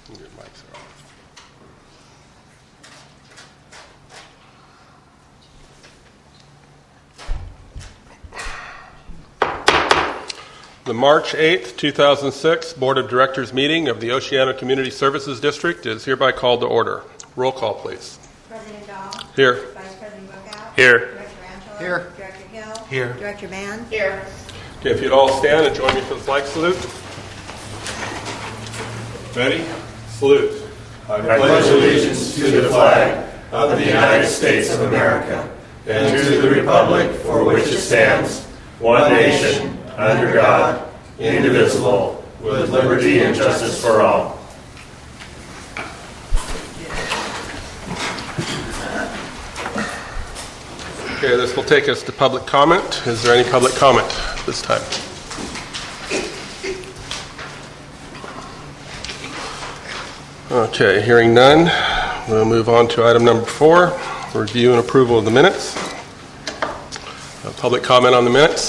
Your mics are off. The March 8th, 2006 Board of Directors meeting of the Oceana Community Services District is hereby called to order. Roll call, please. President Dahl. Here. Vice President Bookout. Here. Director Angela. Here. Director Hill. Here. Director Mann. Here. Okay, if you'd all stand and join me for the flag salute. Ready? Salute. I pledge allegiance to the flag of the United States of America and to the republic for which it stands, one nation, under God, indivisible, with liberty and justice for all. Okay, this will take us to public comment. Is there any public comment this time? Okay, hearing none, we'll move on to item number 4, review and approval of the minutes. Public comment on the minutes.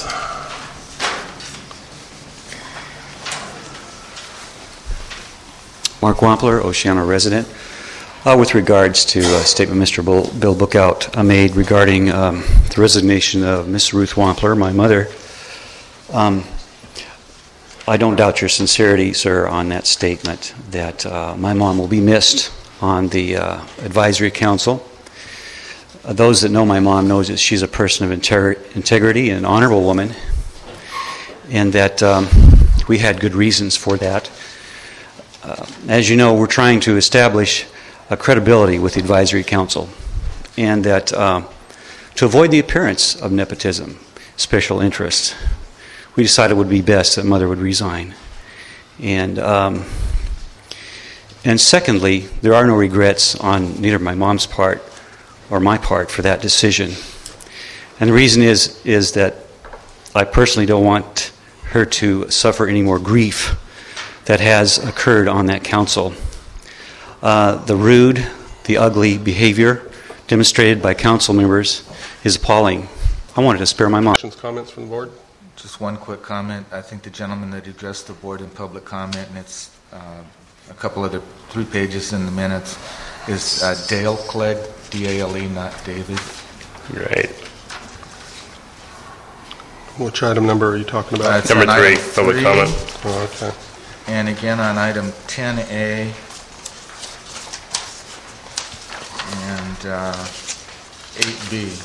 Mark Wampler, Oceana resident. With regards to a statement Mr. Bill Bookout made regarding the resignation of Miss Ruth Wampler, my mother, I don't doubt your sincerity, sir, on that statement that my mom will be missed on the advisory council. Those that know my mom knows that she's a person of integrity and an honorable woman, and that we had good reasons for that. As you know, we're trying to establish a credibility with the advisory council, and that to avoid the appearance of nepotism, special interest, we decided it would be best that Mother would resign. And secondly, there are no regrets on neither my mom's part or my part for that decision. And the reason is that I personally don't want her to suffer any more grief that has occurred on that council. The rude, the ugly behavior demonstrated by council members is appalling. I wanted to spare my mom. Questions, comments from the board? Just one quick comment. I think the gentleman that addressed the board in public comment, and it's a couple of the 3 pages in the minutes, is Dale Clegg, D-A-L-E, not David. Right. Which item number are you talking about? It's number 3, public comment. Oh, okay. And again on item 10A and 8B.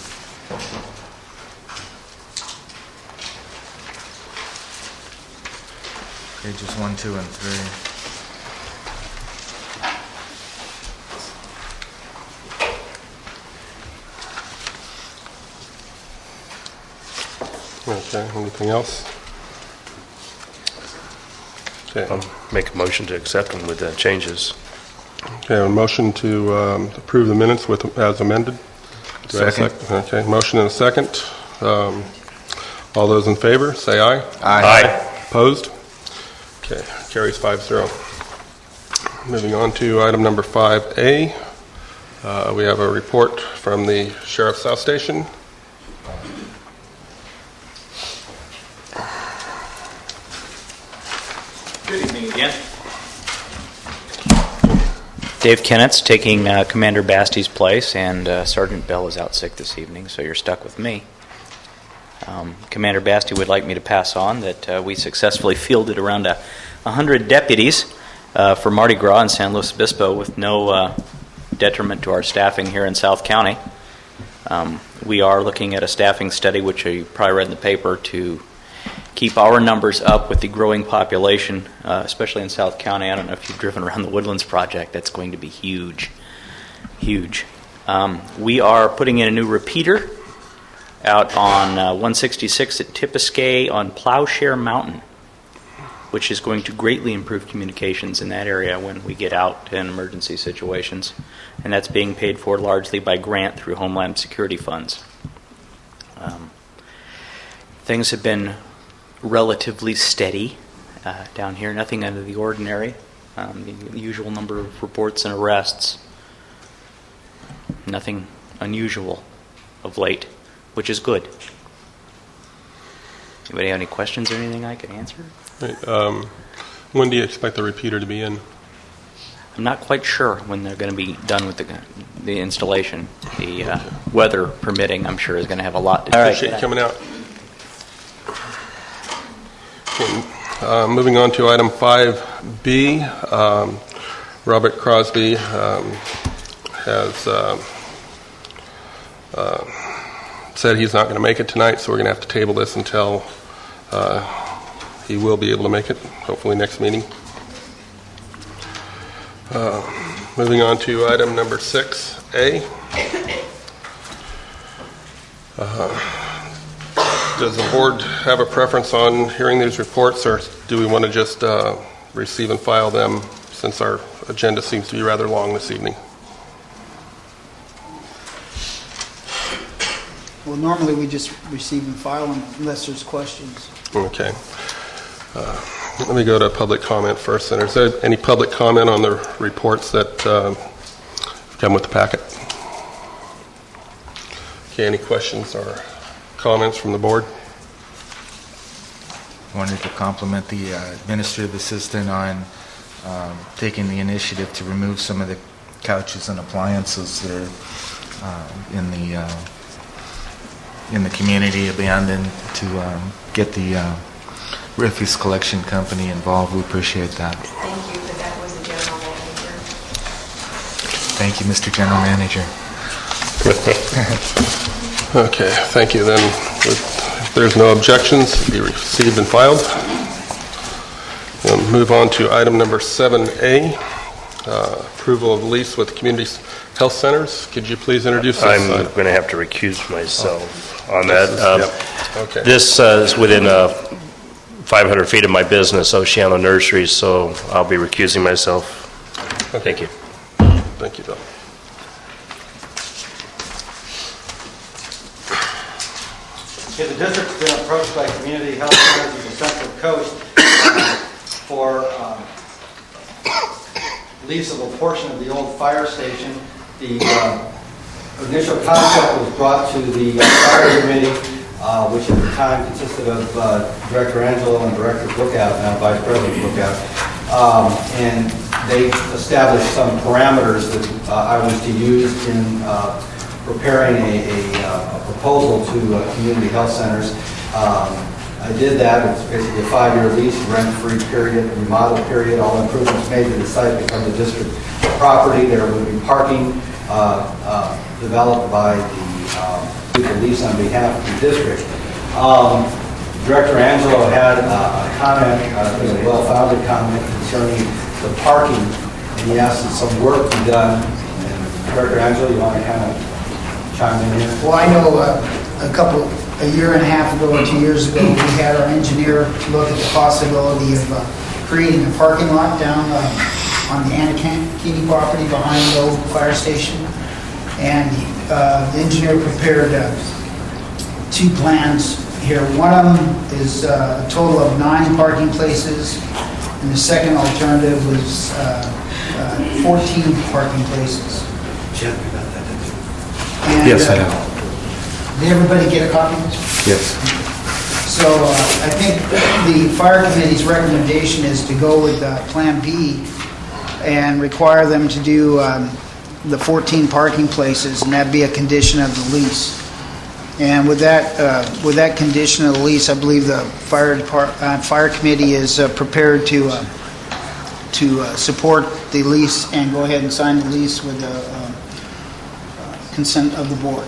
Pages 1, 2, and 3. Okay, anything else? Okay. I'll make a motion to accept them with the changes. Okay, a motion to approve the minutes with as amended. Do I have a Second. Okay, motion and a second. All those in favor, say aye. Aye. Opposed? Okay, carries 5-0. Moving on to item number 5A. We have a report from the Sheriff's South Station. Good evening again. Dave Kennett's taking Commander Basty's place, and Sergeant Bell is out sick this evening, so you're stuck with me. Commander Basty would like me to pass on that we successfully fielded around 100 deputies for Mardi Gras in San Luis Obispo with no detriment to our staffing here in South County. We are looking at a staffing study, which you probably read in the paper, to keep our numbers up with the growing population, especially in South County. I don't know if you've driven around the Woodlands Project. That's going to be huge, huge. We are putting in a new repeater out on 166 at Tippescay on Plowshare Mountain, which is going to greatly improve communications in that area when we get out in emergency situations. And that's being paid for largely by grant through Homeland Security funds. Things have been relatively steady down here, nothing out of the ordinary. The usual number of reports and arrests, nothing unusual of late, which is good. Anybody have any questions or anything I can answer? Right, when do you expect the repeater to be in? I'm not quite sure when they're going to be done with the installation. The weather permitting, I'm sure, is going to have a lot to do. Appreciate you coming out. Okay, moving on to item 5B. Robert Crosby has said he's not going to make it tonight, so we're going to have to table this until he will be able to make it, hopefully next meeting. Moving on to item number 6A. Does the board have a preference on hearing these reports, or do we want to just receive and file them, since our agenda seems to be rather long this evening? Well, normally we just receive and file them unless there's questions. Okay. Let me go to public comment first. Then, is there any public comment on the reports that come with the packet? Okay, any questions or comments from the board? I wanted to compliment the administrative assistant on taking the initiative to remove some of the couches and appliances that are in the community abandoned, to get the refuse collection company involved. We appreciate that. Thank you, but that was the general manager. Thank you, Mr. General Manager. Okay, thank you. Then, if there's no objections, it'll be received and filed. We'll move on to item number 7A, approval of lease with community health centers. Could you please introduce this? I'm going to have to recuse myself on that. Okay. This is within 500 feet of my business, Oceano Nurseries, so I'll be recusing myself. Okay. Thank you. Thank you, Bill. Okay, the district's been approached by community health centers of the Central Coast for lease of a portion of the old fire station. The initial concept was brought to the fire committee, which at the time consisted of Director Angelo and Director Lookout, now Vice President Lookout, and they established some parameters that I was to use in preparing a proposal to community health centers. I did that. It's basically a 5-year lease, rent-free period, remodel period. All improvements made to the site become the district property. There would be parking developed by the lease on behalf of the district. Director Angelo had a comment, a well-founded comment concerning the parking, and he asked that some work be done. And Director Angelo, you want to kind of chime in here? Well, I know a year and a half ago or 2 years ago, we had our engineer look at the possibility of creating a parking lot down on the Anakini property behind the old fire station. And the engineer prepared 2 plans here. One of them is a total of 9 parking places, and the second alternative was 14 parking places. Jeff, you got that, didn't you? And, Yes, I have. Did everybody get a copy of this? Yes. So I think the fire committee's recommendation is to go with Plan B and require them to do the 14 parking places, and that'd be a condition of the lease. And with that condition of the lease, I believe the fire committee is prepared to support the lease and go ahead and sign the lease with the consent of the board.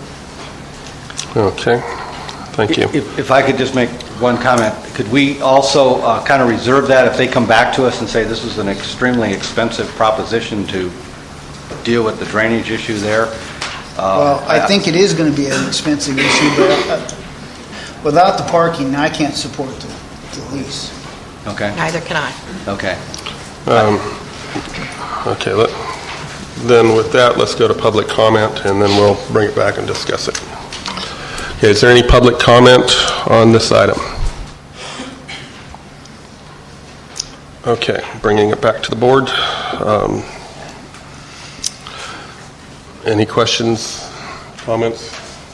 Okay, thank you. If I could just make one comment, could we also kind of reserve that if they come back to us and say this is an extremely expensive proposition to deal with the drainage issue there? Well, I think it is going to be an expensive issue, but without the parking, I can't support the lease. Okay. Neither can I. Okay. Okay, then with that, let's go to public comment, and then we'll bring it back and discuss it. Okay, is there any public comment on this item? Okay, bringing it back to the board. Any questions, comments?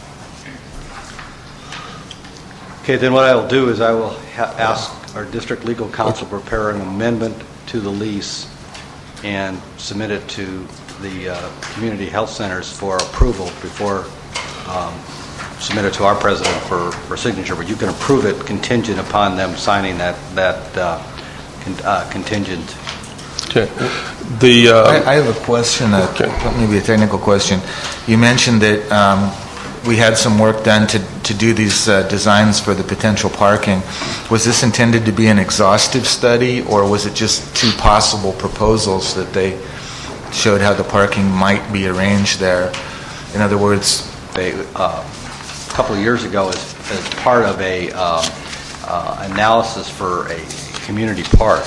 Okay, then what I will do is I will ask our district legal counsel to prepare an amendment to the lease and submit it to the community health centers for approval before submit it to our president for signature. But you can approve it contingent upon them signing that contingent. Okay. I have a question, maybe a technical question. You mentioned that we had some work done to do these designs for the potential parking. Was this intended to be an exhaustive study, or was it just two possible proposals that they showed how the parking might be arranged there? In other words, A couple of years ago, as part of a analysis for a community park,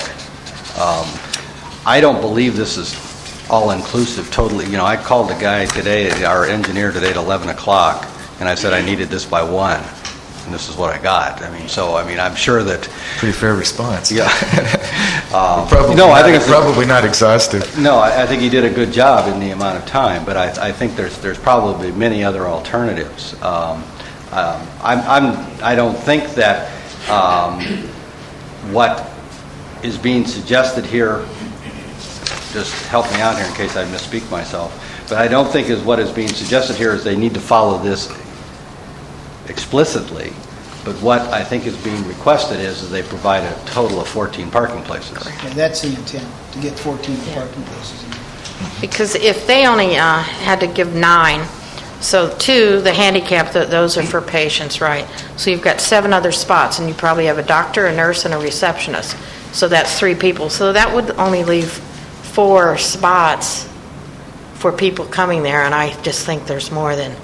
I don't believe this is all-inclusive totally. You know, I called the guy today, our engineer today, at 11 o'clock, and I said I needed this by 1, and this is what I got. I'm sure that... Pretty fair response. Yeah. I think it's probably not exhaustive. No, I think he did a good job in the amount of time, but I think there's probably many other alternatives. I don't think that what is being suggested here, just help me out here in case I misspeak myself, but I don't think what is being suggested here is they need to follow this explicitly, but what I think is being requested is they provide a total of 14 parking places. Yeah, that's the intent, to get 14 parking places in. Because if they only had to give 9, so 2, the handicap, those are for patients, right? So you've got 7 other spots, and you probably have a doctor, a nurse, and a receptionist. So that's 3 people. So that would only leave 4 spots for people coming there, and I just think there's more than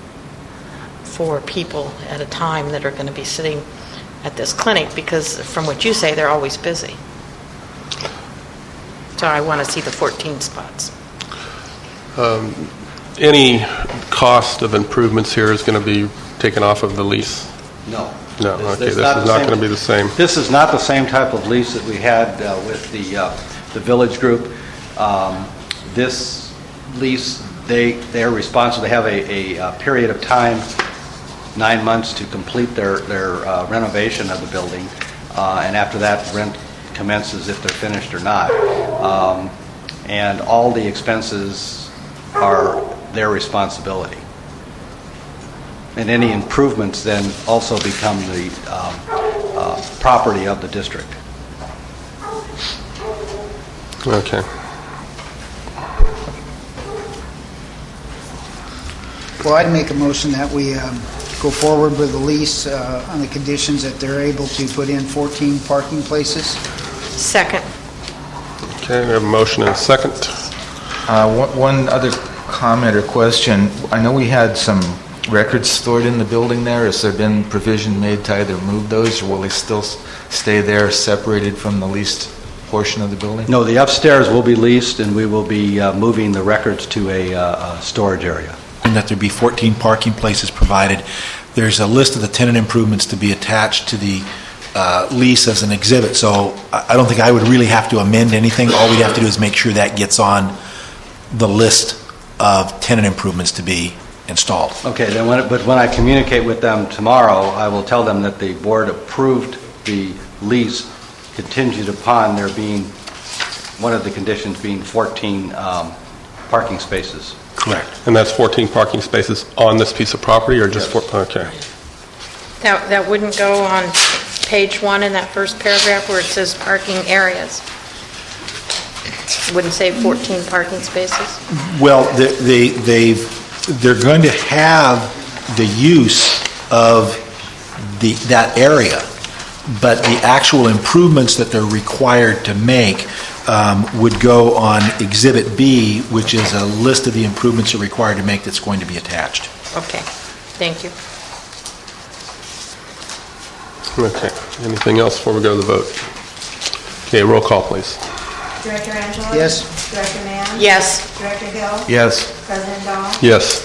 4 people at a time that are going to be sitting at this clinic, because from what you say, they're always busy. So I want to see the 14 spots. Any cost of improvements here is going to be taken off of the lease? No. No, okay, this is not going to be the same. This is not the same type of lease that we had with the Village Group. This lease, they're responsible. They have a period of time, 9 months, to complete their renovation of the building, and after that, rent commences if they're finished or not. And all the expenses are their responsibility. And any improvements then also become the property of the district. Okay. Well, I'd make a motion that we go forward with the lease on the conditions that they're able to put in 14 parking places. Second. Okay, we have a motion and a second. One other comment or question. I know we had some records stored in the building there. Has there been provision made to either move those, or will they still stay there separated from the leased portion of the building? No, the upstairs will be leased, and we will be moving the records to a storage area. And that there be 14 parking places provided. There's a list of the tenant improvements to be attached to the lease as an exhibit, so I don't think I would really have to amend anything. All we'd have to do is make sure that gets on the list of tenant improvements to be installed. Okay, then when I communicate with them tomorrow, I will tell them that the board approved the lease contingent upon there being, one of the conditions being 14 parking spaces. Correct. And that's 14 parking spaces on this piece of property, or just Yes. Okay. That wouldn't go on page 1 in that first paragraph where it says parking areas. Wouldn't say 14 parking spaces? Well, they're going to have the use of that area, but the actual improvements that they're required to make would go on Exhibit B, which is a list of the improvements they're required to make that's going to be attached. Okay, thank you. Okay. Anything else before we go to the vote? Okay, roll call, please. Director Angela? Yes. Director Mann? Yes. Director Hill? Yes. President Dahl? Yes.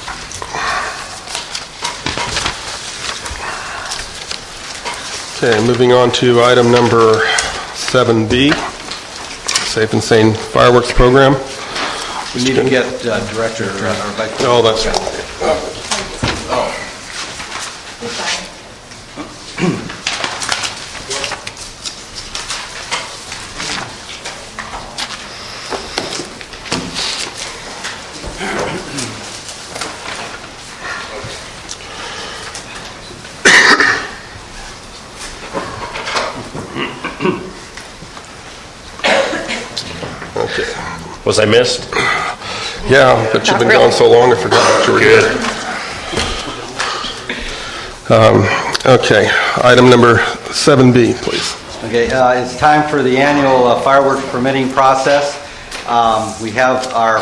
Okay, moving on to item number 7B, Safe and Sane Fireworks Program. We need to get Director or Vice President. Oh, that's right. Was I missed? Yeah, but you've been Not really. gone so long, I forgot that you were Good. here. Okay, item number 7B, please. Okay, it's time for the annual fireworks permitting process. We have our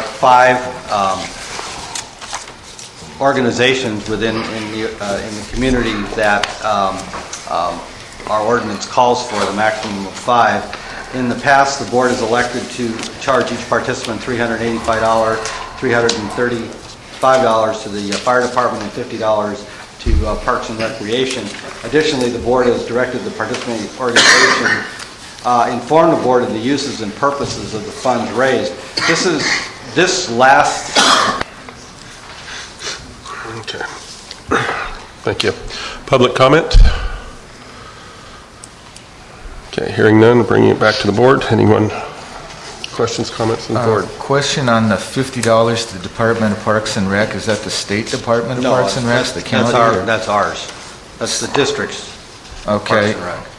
5 organizations within in the community that our ordinance calls for, the maximum of 5. In the past, the board has elected to charge each participant $385, $335 to the fire department, and $50 to Parks and Recreation. Additionally, the board has directed the participating organization inform the board of the uses and purposes of the funds raised. This last. Okay. Thank you. Public comment? Okay, hearing none, bringing it back to the board. Anyone? Questions, comments on the board? Question on the $50 to the Department of Parks and Rec. Is that the State Department of Parks and Rec? The county? That's ours. That's the district's Okay. Parks and Rec.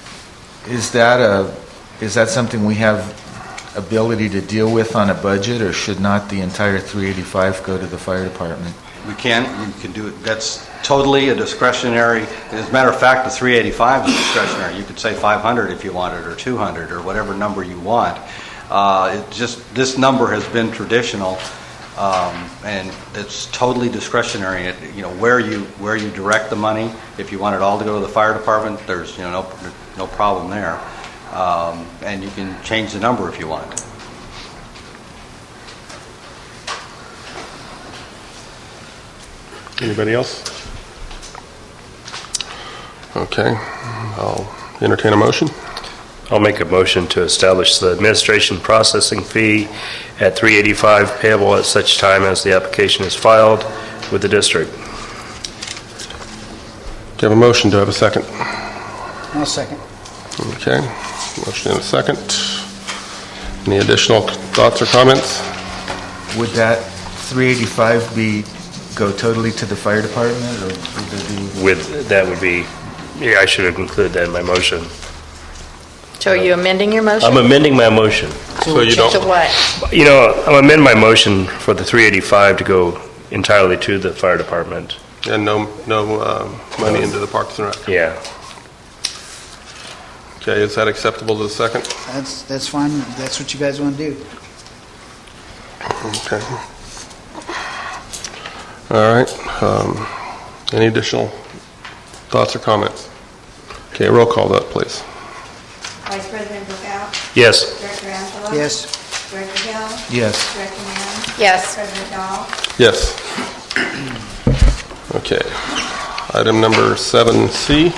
Is that something we have ability to deal with on a budget, or should not the entire $385 go to the fire department? You can do it. That's totally a discretionary. As a matter of fact, the 385 is discretionary. You could say 500 if you wanted, or 200, or whatever number you want. This number has been traditional, and it's totally discretionary. Where you direct the money. If you want it all to go to the fire department, there's no problem there, and you can change the number if you want. Anybody else? Okay, I'll entertain a motion. I'll make a motion to establish the administration processing fee at $385 payable at such time as the application is filed with the district. Do you have a motion? Do I have a second? I'll second. Okay, motion and a second. Any additional thoughts or comments? Would that $385 go totally to the fire department, or would there be? I should have included that in my motion. So are you amending your motion? I'm amending my motion. So you don't. To what? I'm amending my motion for the $385 to go entirely to the fire department. And no money into the Parks and Rec. Yeah. Okay, is that acceptable to the second? That's fine. If that's what you guys want to do. Okay. All right. Any additional thoughts or comments? Okay, roll call vote, please. Vice President Bookout. Yes. Director Angela. Yes. Director Hill. Yes. Director Mann. Yes. President Dahl. Yes. Okay. Item number 7C.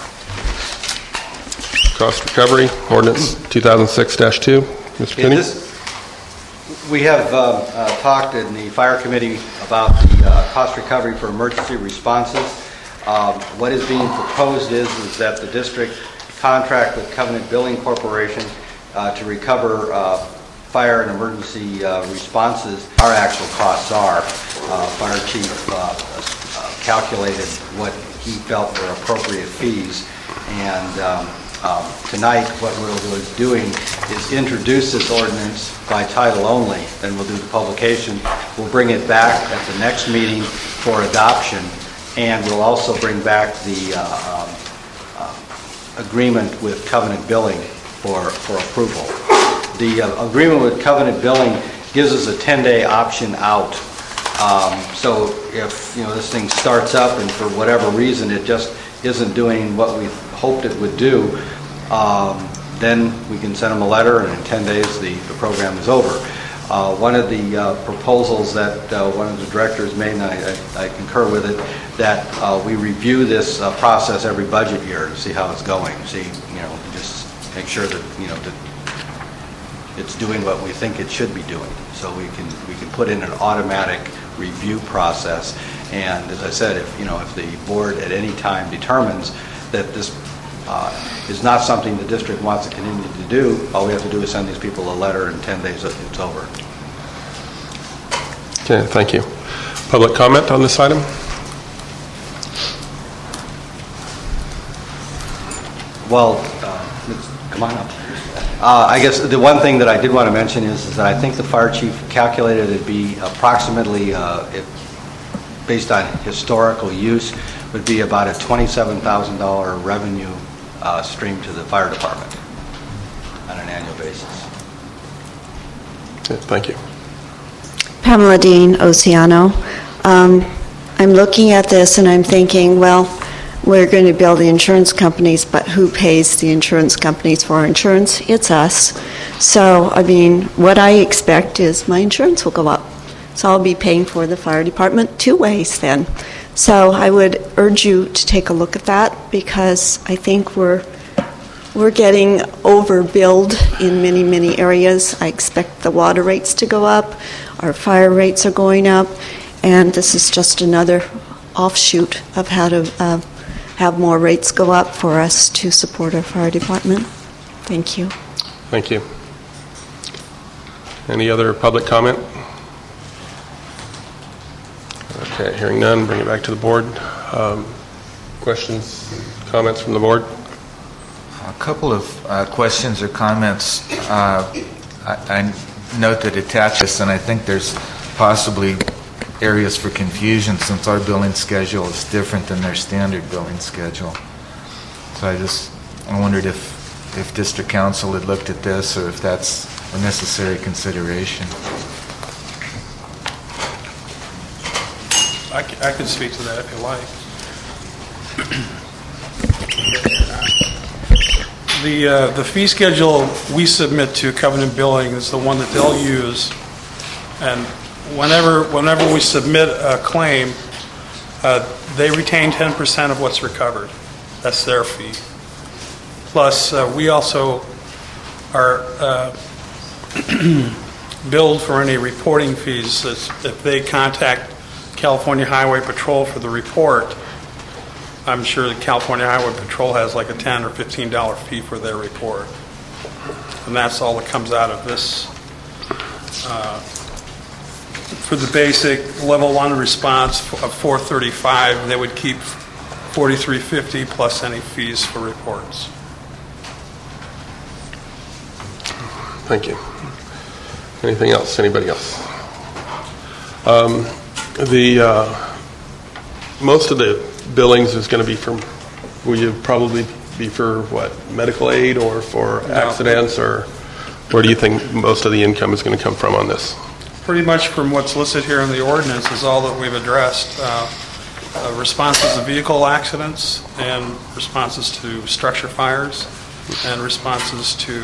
Cost recovery, ordinance 2006-2. Mr. Kinney? We have talked in the fire committee about the cost recovery for emergency responses. What is being proposed is that the district contract with Covenant Billing Corporation to recover fire and emergency responses. Our actual costs are. Fire chief calculated what he felt were appropriate fees, and tonight what we'll be doing is introduce this ordinance by title only, then we'll do the publication. We'll bring it back at the next meeting for adoption, and we'll also bring back the agreement with Covenant Billing for approval. The agreement with Covenant Billing gives us a 10-day option out. So if this thing starts up and for whatever reason it just isn't doing what we hoped it would do, then we can send them a letter, and in 10 days the program is over. One of the proposals that one of the directors made, and I concur with it, that we review this process every budget year to see how it's going. See, just make sure that that it's doing what we think it should be doing. So we can put in an automatic review process. And as I said, if the board at any time determines that this is not something the district wants to continue to do, all we have to do is send these people a letter, and 10 days it's over. Okay, thank you. Public comment on this item? Well, come on up. I guess the one thing that I did want to mention is that I think the fire chief calculated it'd be approximately, based on historical use, would be about a $27,000 revenue stream to the fire department on an annual basis. Thank you. Pamela Dean, Oceano. I'm looking at this and I'm thinking, well, we're going to bill the insurance companies, but who pays the insurance companies for our insurance? It's us. So, I mean, what I expect is my insurance will go up. So I'll be paying for the fire department 2 ways then. So I would urge you to take a look at that, because I think we're getting overbilled in many, many areas. I expect the water rates to go up, our fire rates are going up, and this is just another offshoot of how to have more rates go up for us to support our fire department. Thank you. Thank you. Any other public comment? Okay, hearing none, bring it back to the board. Questions, comments from the board? A couple of questions or comments. I note that attaches, and I think there's possibly areas for confusion since our billing schedule is different than their standard billing schedule. So I wondered if District Council had looked at this or if that's a necessary consideration. I can speak to that if you like. The fee schedule we submit to Covenant Billing is the one that they'll use, and whenever we submit a claim, they retain 10% of what's recovered. That's their fee. Plus, we also are billed for any reporting fees. If they contact California Highway Patrol for the report, I'm sure the California Highway Patrol has like a $10 or $15 fee for their report. And that's all that comes out of this. For the basic level 1 response of $435, they would keep $43.50 plus any fees for reports. Thank you. Anything else? Anybody else? Most of the billings is going to be from, will you probably be for what, medical aid or for accidents, or where do you think most of the income is going to come from on this? Pretty much from what's listed here in the ordinance is all that we've addressed. Responses to vehicle accidents and responses to structure fires and responses to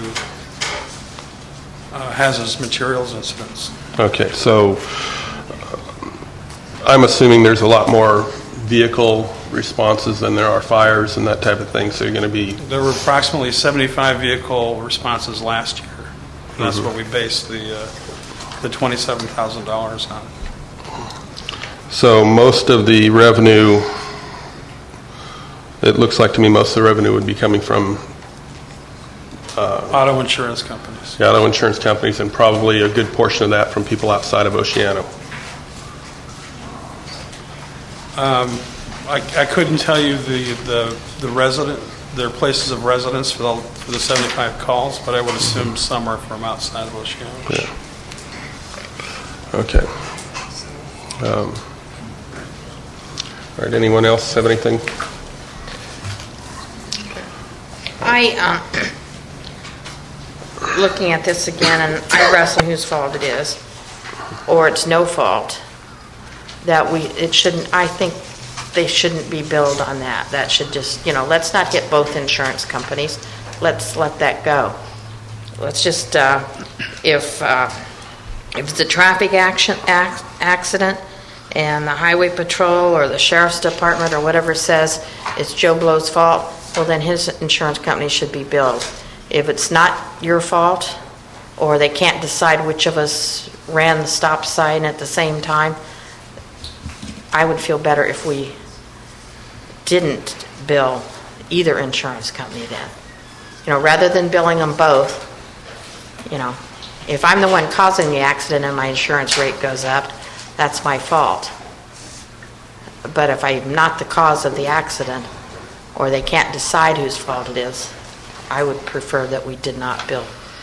hazardous materials incidents. Okay, so I'm assuming there's a lot more vehicle responses than there are fires and that type of thing, so you're going to be... There were approximately 75 vehicle responses last year. And that's what we based the $27,000 on. So most of the revenue, it looks like to me most of the revenue would be coming from... auto insurance companies. The auto insurance companies, and probably a good portion of that from people outside of Oceano. I couldn't tell you their places of residence for the 75 calls, but I would assume some are from outside of Oceano. Yeah. Okay. All right. Anyone else have anything? Looking at this again, and I wrestle whose fault it is, or it's no fault. I think they shouldn't be billed on that. That should just, let's not hit both insurance companies. Let's let that go. Let's just, if it's a traffic accident and the highway patrol or the sheriff's department or whatever says it's Joe Blow's fault, well then his insurance company should be billed. If it's not your fault, or they can't decide which of us ran the stop sign at the same time, I would feel better if we didn't bill either insurance company then. Rather than billing them both, if I'm the one causing the accident and my insurance rate goes up, that's my fault. But if I'm not the cause of the accident, or they can't decide whose fault it is, I would prefer that we did not bill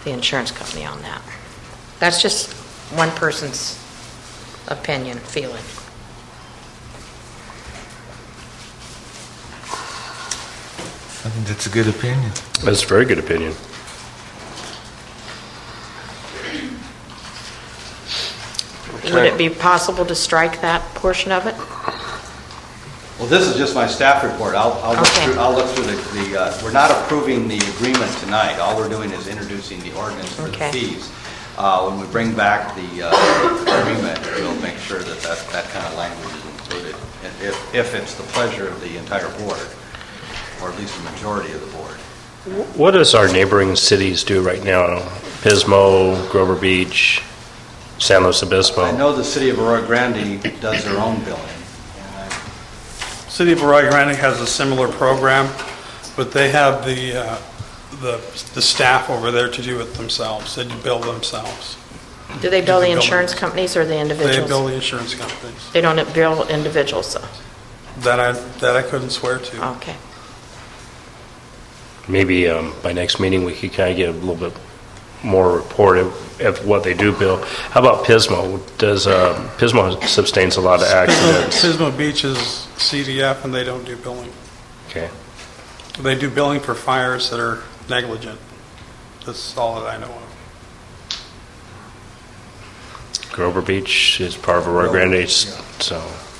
the insurance company on that. That's just one person's opinion, feeling. I think that's a good opinion. That's a very good opinion. Would it be possible to strike that portion of it? Well, this is just my staff report. I'll look through the, we're not approving the agreement tonight. All we're doing is introducing the ordinance for the fees. When we bring back the agreement, we'll make sure that that kind of language is included, if it's the pleasure of the entire board, or at least the majority of the board. What does our neighboring cities do right now? Pismo, Grover Beach, San Luis Obispo? I know the city of Arroyo Grande does their own billing. City of Arroyo Grande has a similar program, but they have the staff over there to do it themselves. They bill themselves. Do they bill the insurance companies or the individuals? They bill the insurance companies. They don't bill individuals, though? That I couldn't swear to. Okay. Maybe by next meeting we could kind of get a little bit more report of what they do bill. How about Pismo? Does Pismo sustains a lot of accidents? Pismo Beach is CDF and they don't do billing. Okay. They do billing for fires that are negligent. That's all that I know of. Grover Beach is part of Arroyo Grande, so.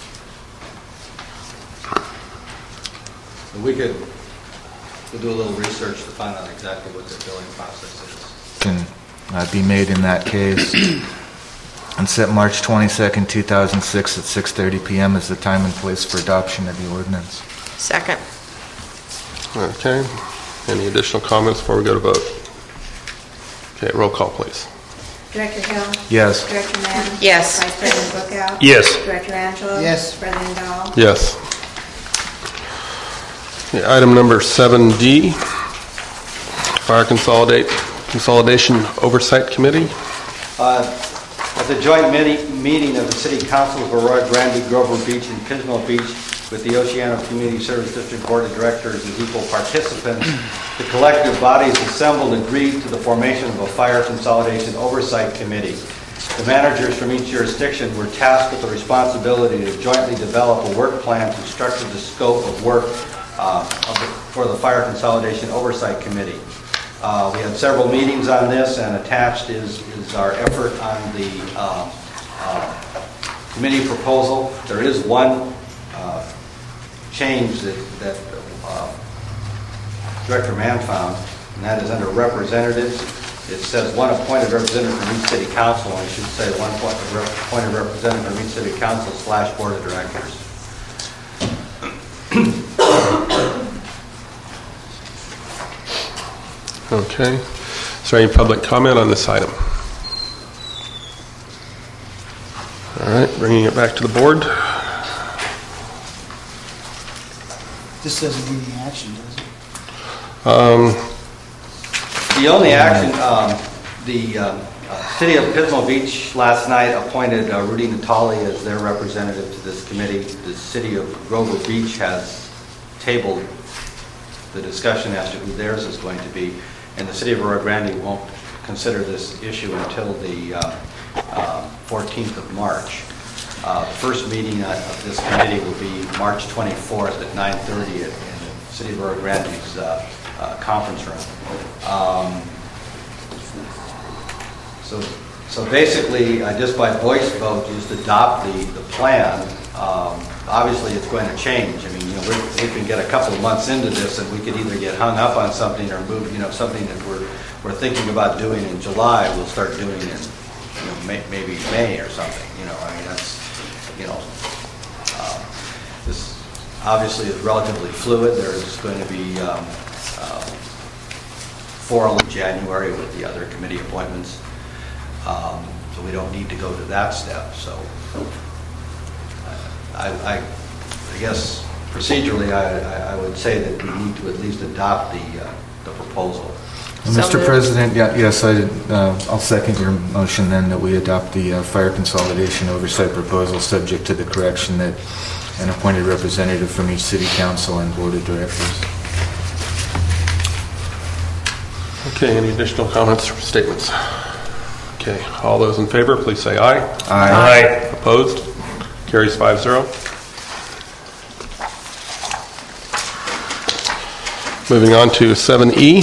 We could do a little research to find out exactly what their billing process is. Can be made in that case. And set March 22nd, 2006 at 6:30 p.m. as the time and place for adoption of the ordinance. Second. Okay. Any additional comments before we go to vote? Okay, roll call, please. Director Hill? Yes. Director Mann? Yes. Vice President Bookout? Yes. Director Angelo? Yes. President Dahl? Yes. Okay, item number 7D, Fire Consolidation Oversight Committee. At the joint meeting of the City Council of Arroyo Grande, Grover Beach, and Pismo Beach with the Oceano Community Service District Board of Directors as equal participants, the collective bodies assembled agreed to the formation of a Fire Consolidation Oversight Committee. The managers from each jurisdiction were tasked with the responsibility to jointly develop a work plan to structure the scope of work for the Fire Consolidation Oversight Committee. We had several meetings on this, and attached is our effort on the committee proposal. There is one change that Director Mann found, and that is under representatives. It says one appointed representative from each city council, and it should say one appointed representative from each city council / board of directors. Okay. Is there any public comment on this item? All right, bringing it back to the board. This doesn't need any action, does it? The only action, the City of Pismo Beach last night appointed Rudy Natali as their representative to this committee. The City of Grover Beach has tabled the discussion as to who theirs is going to be, and the City of Arroyo Grande won't consider this issue until the 14th of March. The first meeting of this committee will be March 24th at 9:30 in the City of Arroyo Grande's conference room. So basically, just by voice vote, just adopt the plan. Obviously, it's going to change. I mean, we can get a couple of months into this, and we could either get hung up on something or move. Something that we're thinking about doing in July, we'll start doing in maybe May or something. I mean, that's this obviously is relatively fluid. There's going to be formal in January with the other committee appointments. So we don't need to go to that step. So I guess procedurally, I would say that we need to at least adopt the proposal. Mr. President, yes, I'll second your motion then that we adopt the Fire Consolidation Oversight Proposal subject to the correction that an appointed representative from each City Council and Board of Directors. Okay, any additional comments or statements? Okay, all those in favor, please say aye. Aye. Opposed? Carries 5-0. Moving on to 7E.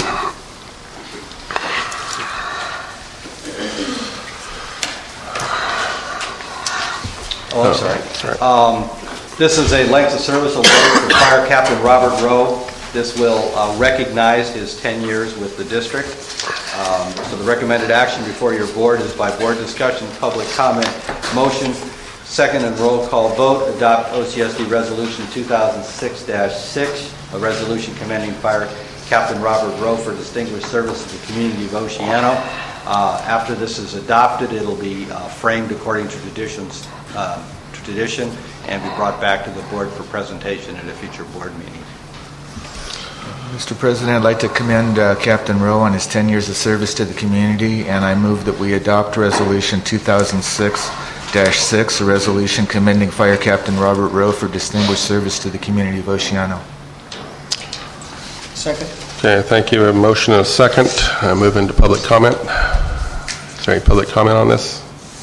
Oh, I'm sorry. This is a length of service award for Fire Captain Robert Rowe. This will recognize his 10 years with the district. So the recommended action before your board is by board discussion, public comment, motion, second and roll call vote, adopt OCSD Resolution 2006-6, a resolution commending Fire Captain Robert Rowe for distinguished service to the community of Oceano. After this is adopted, it'll be framed according to tradition and be brought back to the board for presentation at a future board meeting. Mr. President, I'd like to commend Captain Rowe on his 10 years of service to the community, and I move that we adopt Resolution 2006-6, a resolution commending Fire Captain Robert Rowe for distinguished service to the community of Oceano. Second. Okay, thank you. We have a motion and a second. Move into public comment. Is there any public comment on this?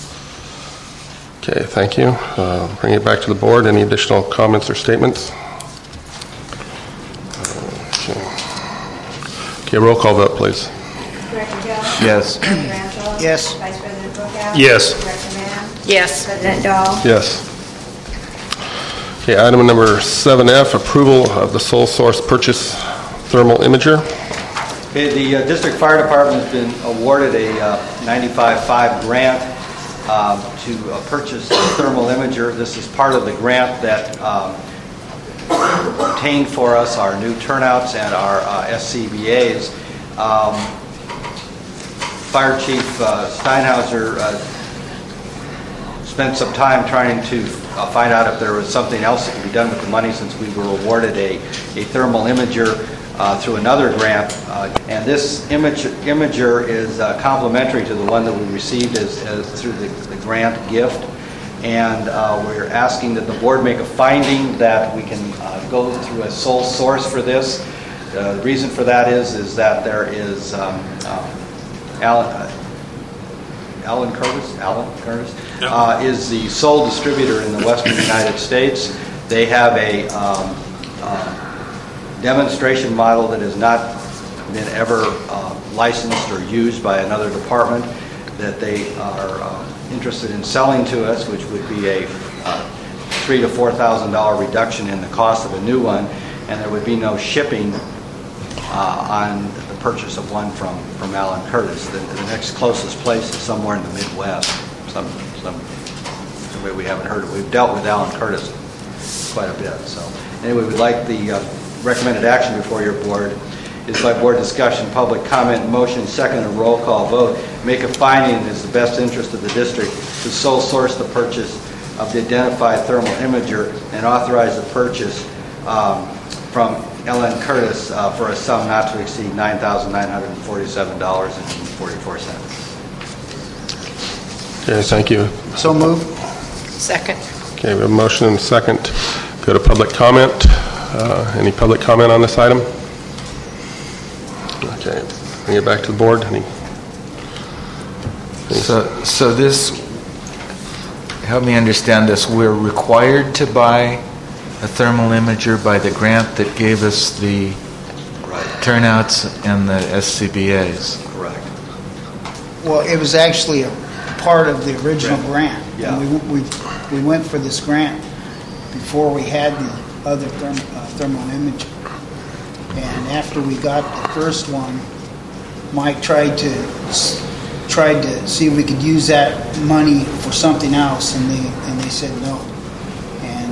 Okay, thank you. Bring it back to the board. Any additional comments or statements? Okay, roll call vote, please. Director Hill? Yes. Director Angelo? Yes. Vice President Bookout? Yes. Director Mann? Yes. President Dahl? Yes. Okay, item number 7F, approval of the sole source purchase thermal imager. Okay, the District Fire Department has been awarded a 95.5 grant to purchase a thermal imager. This is part of the grant that obtained for us our new turnouts and our SCBAs. Fire Chief Steinhauser spent some time trying to find out if there was something else that could be done with the money, since we were awarded a thermal imager through another grant. And this imager is complementary to the one that we received as through the grant gift. And we're asking that the board make a finding that we can go through a sole source for this. The reason for that is that there is Alan Curtis is the sole distributor in the Western United States. They have a demonstration model that has not been ever licensed or used by another department that they are interested in selling to us, which would be a $3,000 to $4,000 reduction in the cost of a new one, and there would be no shipping on the purchase of one from Alan Curtis. The next closest place is somewhere in the Midwest. Somewhere we haven't heard of. We've dealt with Alan Curtis quite a bit. So anyway, we'd like the recommended action before your board is by board discussion, public comment, motion, second, and roll call vote. Make a finding in the best interest of the district to sole source the purchase of the identified thermal imager and authorize the purchase from Ellen Curtis for a sum not to exceed $9,947.44. Okay, thank you. So moved. Second. Okay, we have a motion and a second. Go to public comment. Any public comment on this item? Okay, bring it back to the board. So this, help me understand this, we're required to buy a thermal imager by the grant that gave us the turnouts and the SCBAs. Correct. Well, it was actually a part of the original grant. Yeah. And we went for this grant before we had the other thermal imager. And after we got the first one, Mike tried to see if we could use that money for something else, and they said no. And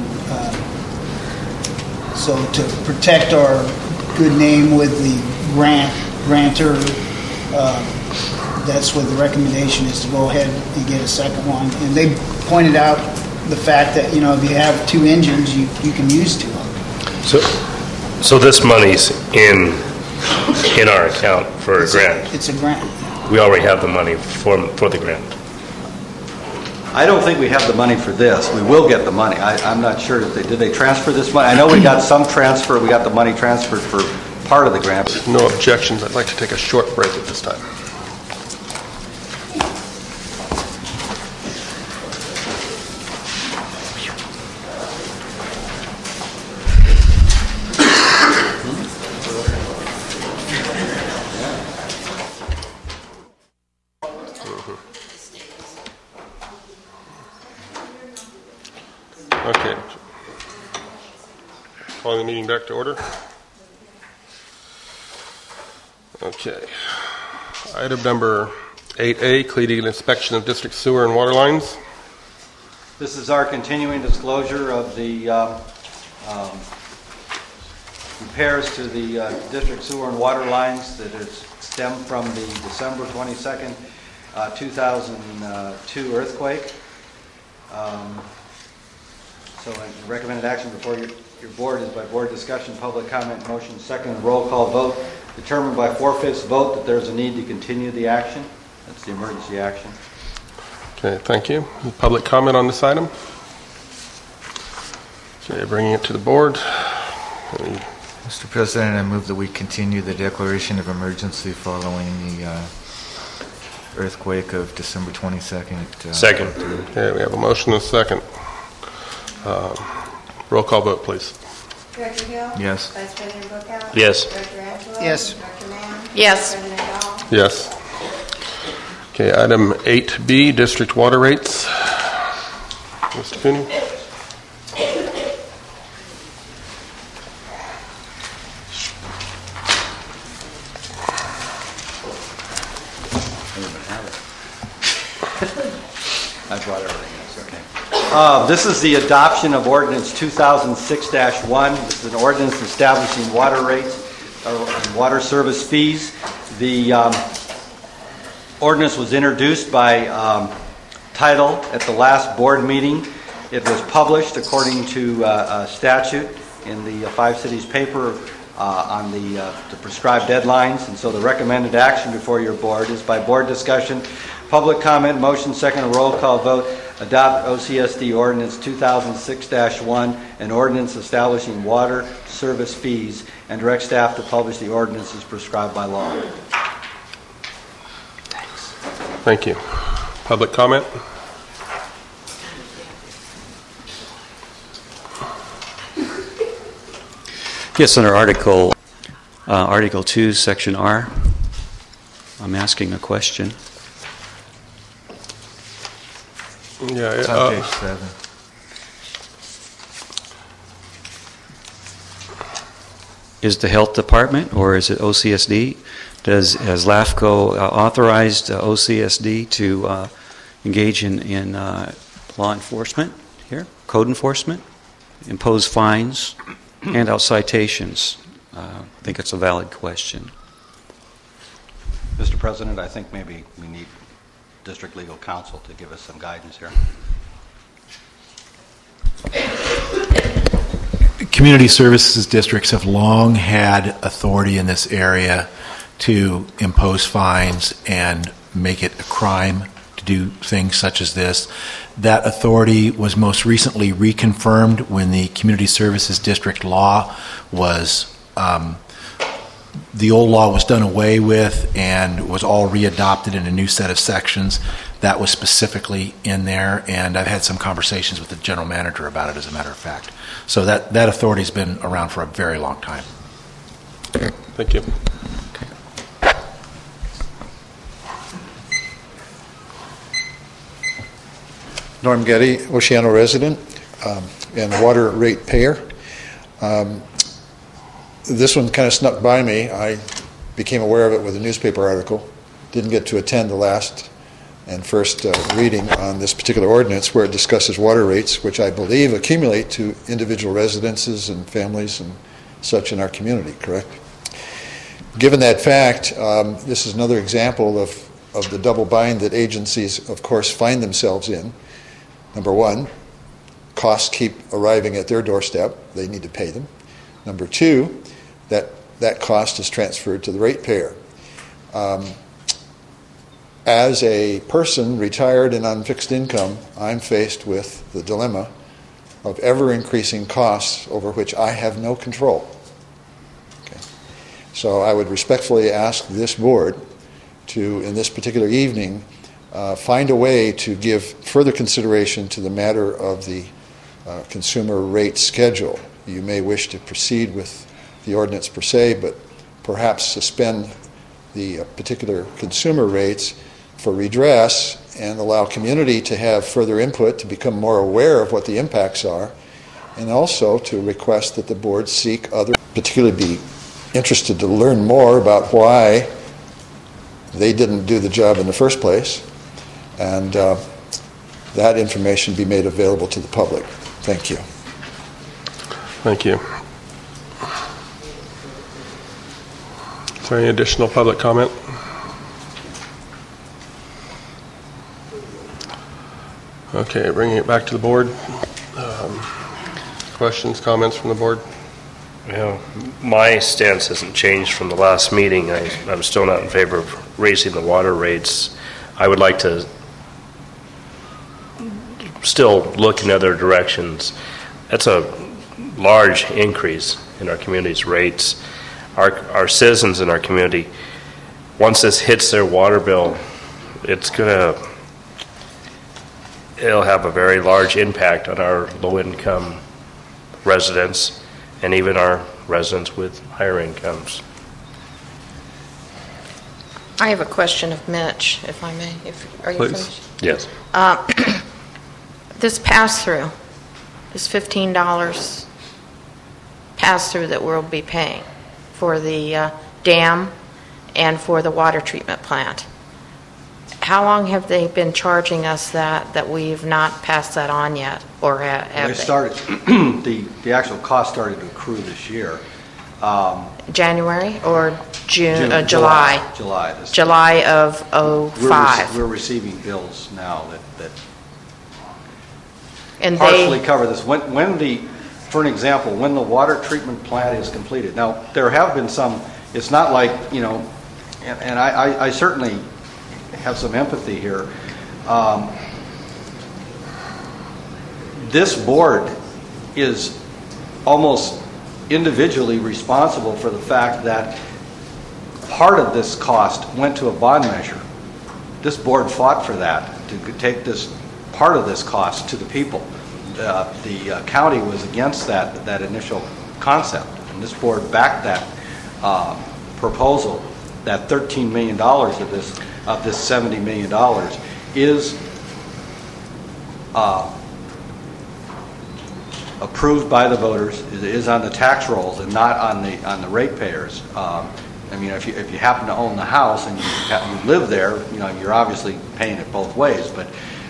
so to protect our good name with the grantor, that's what the recommendation is, to go ahead and get a second one. And they pointed out the fact that, if you have two engines, you can use two of them. So this money's in our account for a grant. It's a grant. We already have the money for the grant. I don't think we have the money for this. We will get the money. I'm not sure if did they transfer this money. I know we got some transfer. We got the money transferred for part of the grant. No objections. I'd like to take a short break at this time. Okay. Calling the meeting back to order. Okay. Item number 8A, completing an inspection of district sewer and water lines. This is our continuing disclosure of the repairs to the district sewer and water lines that is stemmed from the December 22nd, 2002 earthquake. So a recommended action before your board is by board discussion, public comment, motion, second, and roll call vote. Determined by 4/5 vote that there's a need to continue the action. That's the emergency action. Okay, thank you. Public comment on this item? Okay, bringing it to the board. Mr. President, I move that we continue the declaration of emergency following the earthquake of December 22nd. Second. Okay, we have a motion and a second. Roll call vote, please. Director Hill? Yes. Vice President Bookout? Yes. Director Angelo? Yes. Director Mann? Yes. President Dahl? Yes. Okay, item 8B, district water rates. Mr. Cooney? I brought everything. It's okay. This is the adoption of Ordinance 2006-1. This is an ordinance establishing water rates and water service fees. The ordinance was introduced by title at the last board meeting. It was published according to statute in the Five Cities paper on the prescribed deadlines. And so the recommended action before your board is by board discussion, public comment, motion, second, and roll call vote, adopt OCSD Ordinance 2006-1, an ordinance establishing water service fees, and direct staff to publish the ordinance as prescribed by law. Thanks. Thank you. Public comment? Yes, under Article 2, Section R, I'm asking a question. Yeah, It's on page 7. Is the health department or is it OCSD? Has LAFCO authorized OCSD to engage in law enforcement here, code enforcement, impose fines, hand out citations? I think it's a valid question. Mr. President, I think maybe we need District Legal Counsel to give us some guidance here. Community services districts have long had authority in this area to impose fines and make it a crime to do things such as this. That authority was most recently reconfirmed when the community services district law was the old law was done away with and was all readopted in a new set of sections. That was specifically in there, and I've had some conversations with the general manager about it, as a matter of fact. So that authority's been around for a very long time. Thank you. Norm Getty, Oceano resident and water rate payer. This one kind of snuck by me. I became aware of it with a newspaper article. Didn't get to attend the last and first reading on this particular ordinance where it discusses water rates, which I believe accumulate to individual residences and families and such in our community, correct? Given that fact, this is another example of the double bind that agencies, of course, find themselves in. Number one, costs keep arriving at their doorstep. They need to pay them. Number two, that cost is transferred to the ratepayer. As a person retired and on fixed income, I'm faced with the dilemma of ever-increasing costs over which I have no control. Okay. So I would respectfully ask this board to, in this particular evening, find a way to give further consideration to the matter of the consumer rate schedule. You may wish to proceed with the ordinance per se, but perhaps suspend the particular consumer rates for redress and allow community to have further input to become more aware of what the impacts are, and also to request that the board seek other, particularly be interested to learn more about why they didn't do the job in the first place, and that information be made available to the public. Thank you. Thank you. Is there any additional public comment? Okay, bringing it back to the board. Questions, comments from the board? Yeah, my stance hasn't changed from the last meeting. I'm still not in favor of raising the water rates. I would like to still look in other directions. That's a large increase in our community's rates. Our citizens in our community, once this hits their water bill, it'll have a very large impact on our low-income residents and even our residents with higher incomes. I have a question of Mitch, if I may. Are you Please. finished? Yes. This pass-through, this $15 pass-through that we'll be paying for the dam and for the water treatment plant, how long have they been charging us that we've not passed that on yet, or have they? Started, the actual cost started to accrue this year. January or June, July? July of 05. We're receiving bills now that and partially cover this. For an example, when the water treatment plant is completed. Now, there have been some, it's not like, and I certainly have some empathy here. This board is almost individually responsible for the fact that part of this cost went to a bond measure. This board fought for that, to take this part of this cost to the people. The county was against that initial concept, and this board backed that proposal. That $13 million of this $70 million is approved by the voters. It is on the tax rolls and not on the ratepayers. If you happen to own the house and you live there, you're obviously paying it both ways. But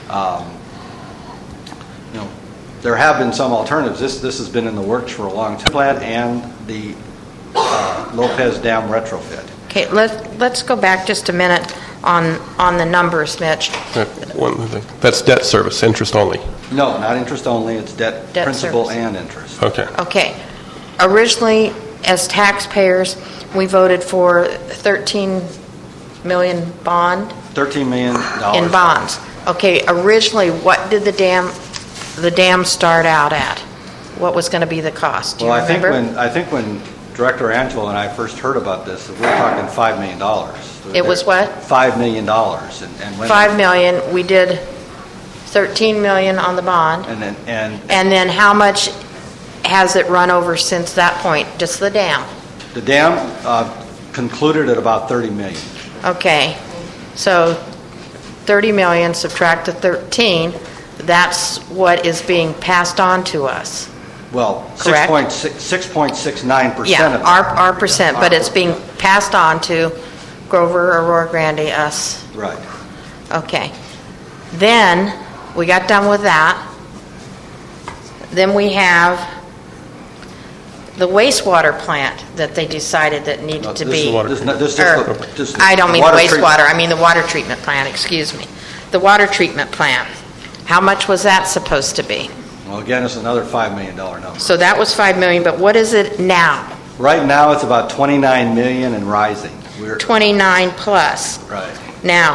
there have been some alternatives. This has been in the works for a long time. Plant and the Lopez Dam retrofit. Okay, let's go back just a minute on the numbers, Mitch. One thing. That's debt service, interest only. No, not interest only. It's debt principal service. And interest. Okay. Okay. Originally, as taxpayers, we voted for $13 million bond. $13 million in bonds. Okay. Originally, what did the dam start out at? What was going to be the cost? Do you remember? I think when Director Angelo and I first heard about this, we're talking $5 million. It was what? $5 million. And when $5 million. We did $13 million on the bond. And then how much has it run over since that point? Just the dam. The dam concluded at about $30 million. Okay, so $30 million subtract the 13. That's what is being passed on to us. Well, correct? 6.69%. Yeah, of our percent, but it's being passed on to Grover, Aurora Grande, us. Right. Okay. Then we got done with that. Then we have the wastewater plant that they decided that needed to be. I don't mean the wastewater. I mean the water treatment plant. Excuse me. The water treatment plant. How much was that supposed to be? Well, again, it's another $5 million number. So that was $5 million, but what is it now? Right now, it's about $29 million and rising. 29 plus. Right. Now,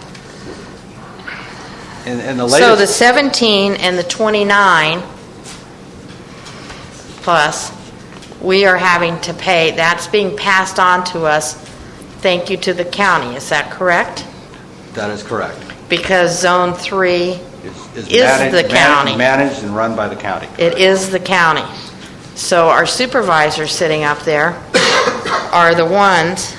and the latest. So the 17 and the 29 plus we are having to pay. That's being passed on to us, thank you to the county. Is that correct? That is correct. Because Zone 3 Is the county. Managed and run by the county. It is the county. So our supervisors sitting up there are the ones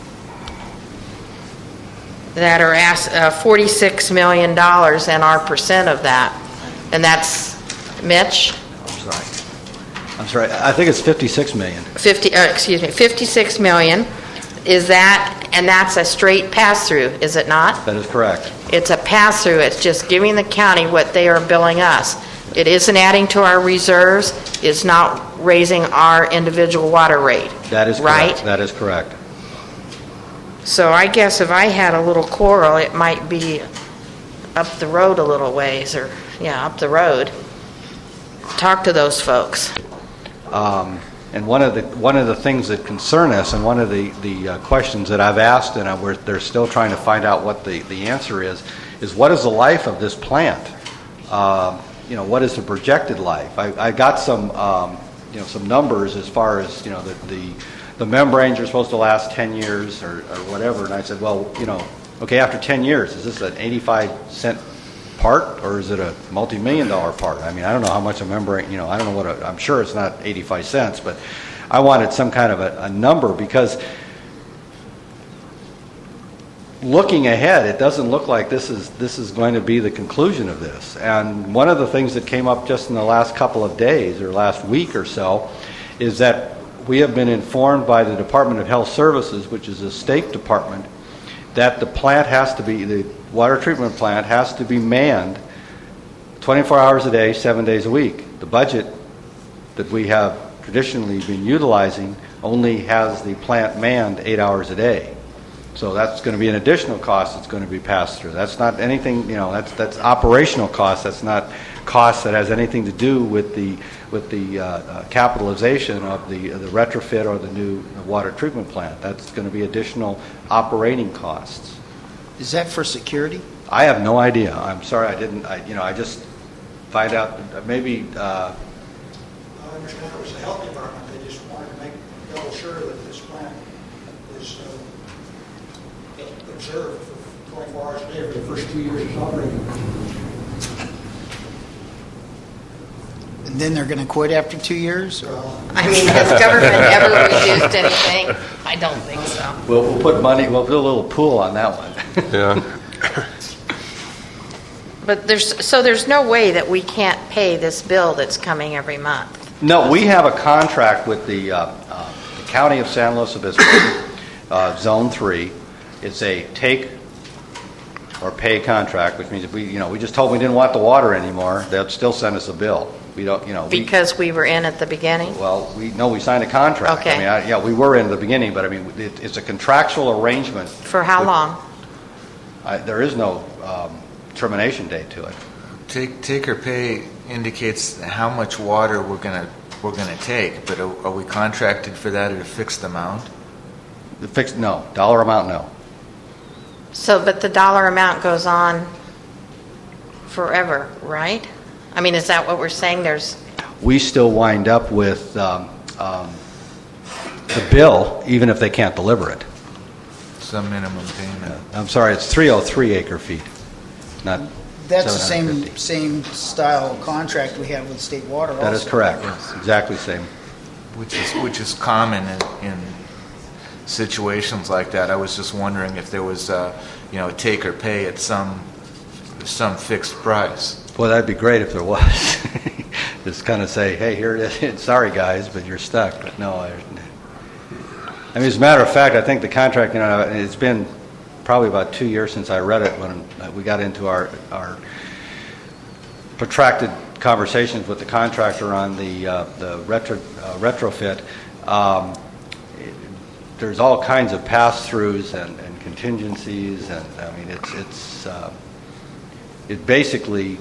that are asked $46 million and our percent of that. And that's, Mitch? I'm sorry. I think it's 56 million. 56 million. Is that, and that's a straight pass-through, is it not? That is correct. It's a pass-through. It's just giving the county what they are billing us. It isn't adding to our reserves. It's not raising our individual water rate. That is right? Correct. That is correct. So I guess if I had a little quarrel, it might be up the road a little ways, or, up the road. Talk to those folks. And one of the things that concern us, and one of the questions that I've asked, and they're still trying to find out what the answer is what is the life of this plant? What is the projected life? I got some some numbers as far as the membranes are supposed to last 10 years or whatever, and I said, well, okay, after 10 years, is this an 85-cent part, or is it a multi-million-dollar part? I mean, I don't know how much a membrane, I don't know what I'm sure it's not 85 cents, but I wanted some kind of a number, because looking ahead, it doesn't look like this is going to be the conclusion of this. And one of the things that came up just in the last couple of days, or last week or so, is that we have been informed by the Department of Health Services, which is a state department, that the water treatment plant has to be manned 24 hours a day, 7 days a week. The budget that we have traditionally been utilizing only has the plant manned 8 hours a day. So that's going to be an additional cost that's going to be passed through. That's not anything, that's operational cost. That's not cost that has anything to do with the capitalization of the retrofit or the new water treatment plant. That's going to be additional operating costs. Is that for security? I have no idea. I'm sorry, I just find out maybe. I understand it was the health department. They just wanted to make double sure that this plant is observed for 24 hours a day for the first 2 years of operating. And then they're going to quit after 2 years? I mean, has government ever reduced anything? I don't think so. We'll put money. We'll do a little pool on that one. Yeah. But there's no way that we can't pay this bill that's coming every month. No, we have a contract with the County of San Luis Obispo, Zone 3. It's a take or pay contract, which means if we just told them we didn't want the water anymore, they'd still send us a bill. We don't, because we were in at the beginning. Well, we signed a contract. Okay. I mean, we were in at the beginning, but I mean, it's a contractual arrangement. For how long? There is no termination date to it. Take or pay indicates how much water we're gonna take, but are we contracted for that at a fixed amount? No, dollar amount, no. So, but the dollar amount goes on forever, right? I mean, is that what we're saying? We still wind up with the bill, even if they can't deliver it. Some minimum payment. I'm sorry, it's 303 acre feet, not. That's the same style contract we have with State Water. That is correct. Yes. Exactly same. Which is common in situations like that. I was just wondering if there was take or pay at some fixed price. Well, that'd be great if there was. Just kind of say, hey, here it is. Sorry, guys, but you're stuck. But no, I mean, as a matter of fact, I think the contract, it's been probably about 2 years since I read it when we got into our protracted conversations with the contractor on the retrofit. There's all kinds of pass-throughs and contingencies, and I mean, it basically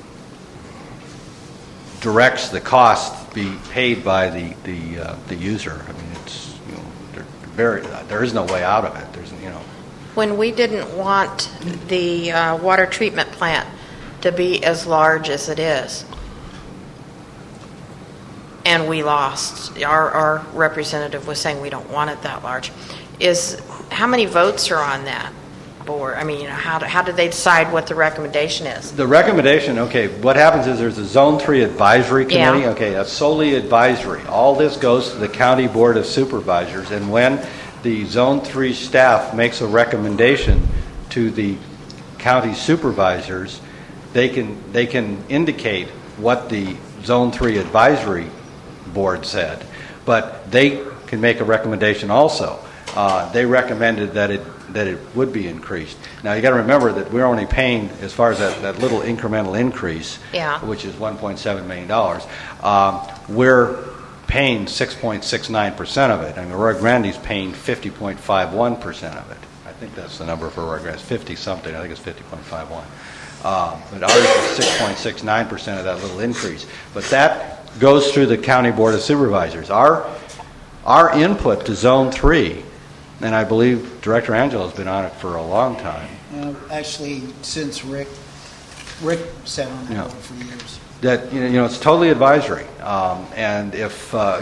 directs the cost be paid by the user. I mean, it's there is no way out of it. When we didn't want the water treatment plant to be as large as it is, and we lost. Our representative was saying we don't want it that large. How many votes are on that board? I mean, how do they decide what the recommendation is? The recommendation, okay, what happens is there's a Zone 3 Advisory Committee. Yeah. Okay, that's solely advisory. All this goes to the County Board of Supervisors, and when the Zone 3 staff makes a recommendation to the county supervisors, they can indicate what the Zone 3 Advisory Board said, but they can make a recommendation also. They recommended that it would be increased. Now you got to remember that we're only paying, as far as that little incremental increase, which is $1.7 million, we're paying 6.69% of it. I mean, Arroyo Grande's paying 50.51% of it. I think that's the number for Arroyo Grande. 50 something. I think it's 50.51. But ours is 6.69% of that little increase. But that goes through the County Board of Supervisors. Our input to Zone 3, and I believe Director Angelo has been on it for a long time. Actually, since Rick sat on that board for years. That it's totally advisory, and if I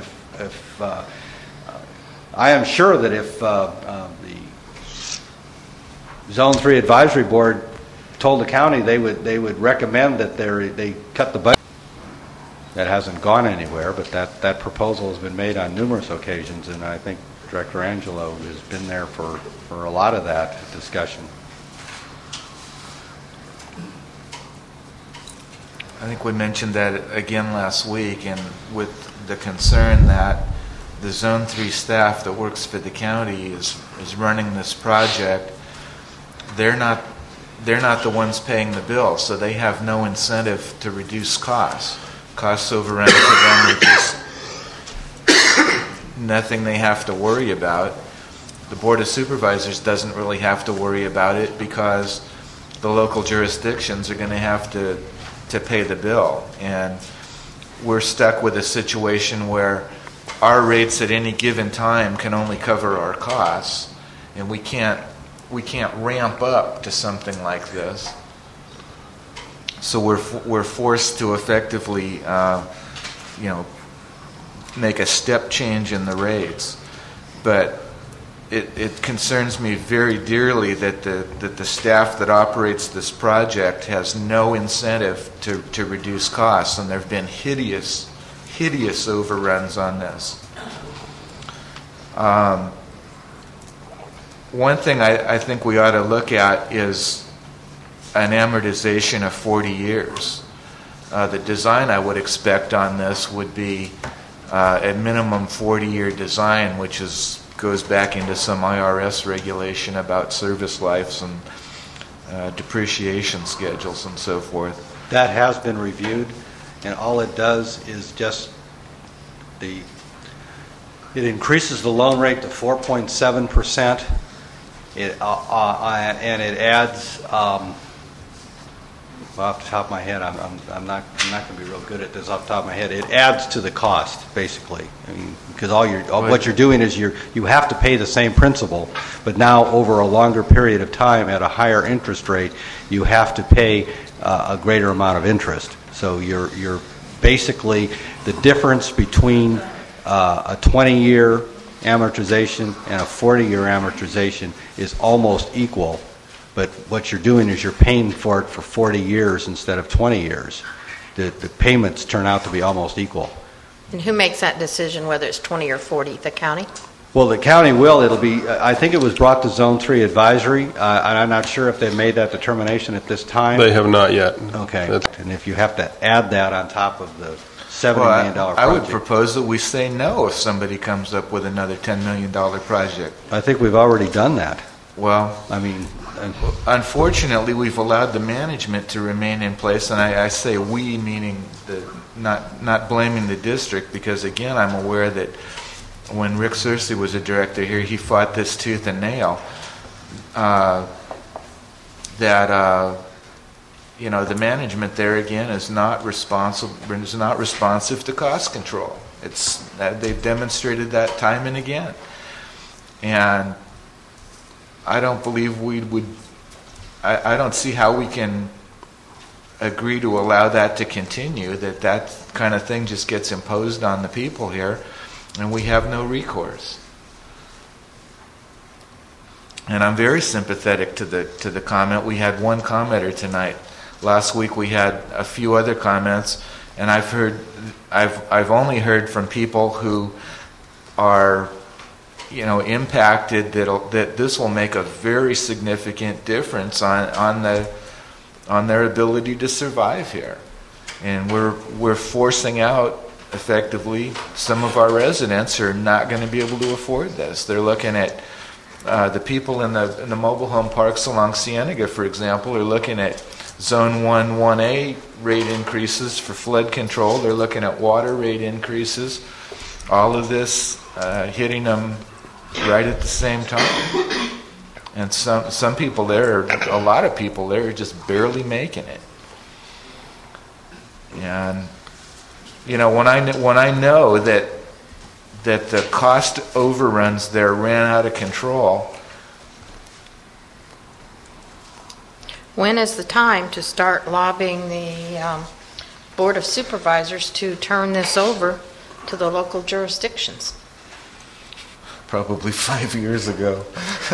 am sure that if the Zone 3 Advisory Board told the county they would recommend that they cut the budget. That hasn't gone anywhere, but that proposal has been made on numerous occasions, and I think Director Angelo has been there for a lot of that discussion. I think we mentioned that again last week, and with the concern that the Zone 3 staff that works for the county is running this project, they're not the ones paying the bill, so they have no incentive to reduce costs. Costs overrun to them are just nothing they have to worry about. The Board of Supervisors doesn't really have to worry about it because the local jurisdictions are going to have to pay the bill. And we're stuck with a situation where our rates at any given time can only cover our costs, and we can't ramp up to something like this. So we're forced to effectively, make a step change in the rates. But it concerns me very dearly that the staff that operates this project has no incentive to reduce costs, and there have been hideous overruns on this. One thing I think we ought to look at is an amortization of 40 years. The design I would expect on this would be a minimum 40-year design, which goes back into some IRS regulation about service lives and depreciation schedules and so forth. That has been reviewed, and all it does is just it increases the loan rate to 4.7%. And it adds. Off the top of my head, I'm not going to be real good at this off the top of my head. It adds to the cost, basically. I mean, because what you're doing is you have to pay the same principal, but now over a longer period of time at a higher interest rate, you have to pay a greater amount of interest. So you're basically the difference between a 20-year amortization and a 40-year amortization is almost equal. But what you're doing is you're paying for it for 40 years instead of 20 years. The payments turn out to be almost equal. And who makes that decision, whether it's 20 or 40? The county? Well, the county will. It'll be. I think it was brought to Zone 3 Advisory. And I'm not sure if they've made that determination at this time. They have not yet. Okay. And if you have to add that on top of the $70 million project. I would propose that we say no if somebody comes up with another $10 million project. I think we've already done that. Well, I mean, unfortunately, we've allowed the management to remain in place, and I say we, meaning not blaming the district, because again, I'm aware that when Rick Searcy was a director here, he fought this tooth and nail. The management there again is not responsive to cost control. They've demonstrated that time and again, and I don't believe we would. I don't see how we can agree to allow that to continue, that kind of thing just gets imposed on the people here, and we have no recourse. And I'm very sympathetic to the comment. We had one commenter tonight. Last week we had a few other comments, and I've only heard from people who are, impacted that this will make a very significant difference on their ability to survive here. And we're forcing out, effectively, some of our residents who are not going to be able to afford this. They're looking at the people in the mobile home parks along Cienega, for example, are looking at Zone 1, 1A rate increases for flood control. They're looking at water rate increases. All of this hitting them right at the same time. And some people there, a lot of people there, are just barely making it. And when I know that the cost overruns there ran out of control. When is the time to start lobbying the Board of Supervisors to turn this over to the local jurisdictions? Probably 5 years ago.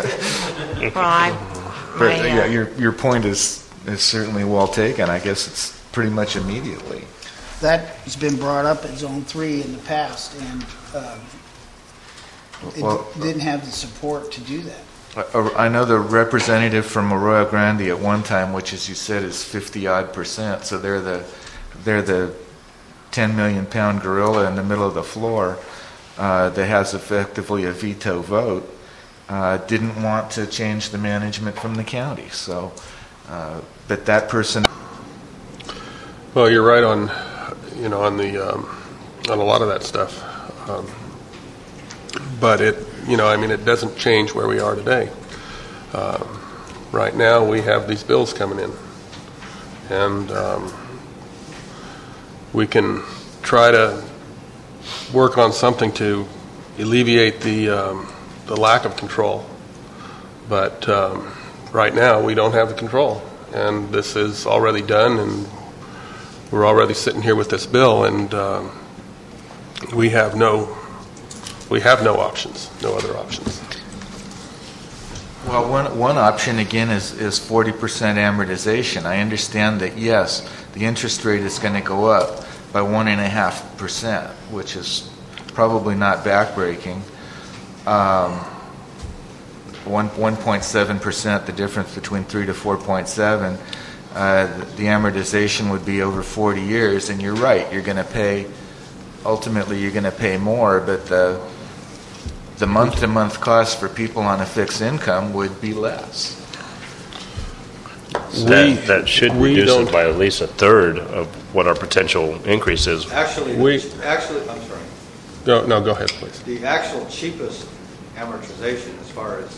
Well, your point is certainly well taken. I guess it's pretty much immediately. That has been brought up at Zone 3 in the past, and it didn't have the support to do that. I know the representative from Arroyo Grande at one time, which, as you said, is 50-odd%. So they're the 10 million pound gorilla in the middle of the floor that has effectively a veto vote. Didn't want to change the management from the county. So, but that person. Well, you're right on, on a lot of that stuff. But it doesn't change where we are today. Right now, we have these bills coming in, and we can try to work on something to alleviate the lack of control. But right now, we don't have the control, and this is already done, and we're already sitting here with this bill, and we have no options, no other options. Well, one option, again, is 40% amortization. I understand that, yes, the interest rate is going to go up by 1.5%, which is probably not backbreaking. 1.7%, the difference between 3 to 4.7, the amortization would be over 40 years, and you're right, ultimately you're going to pay more, but the month-to-month cost for people on a fixed income would be less. That should reduce it by at least a third of what our potential increase is. Actually, I'm sorry. No, go ahead, please. The actual cheapest amortization, as far as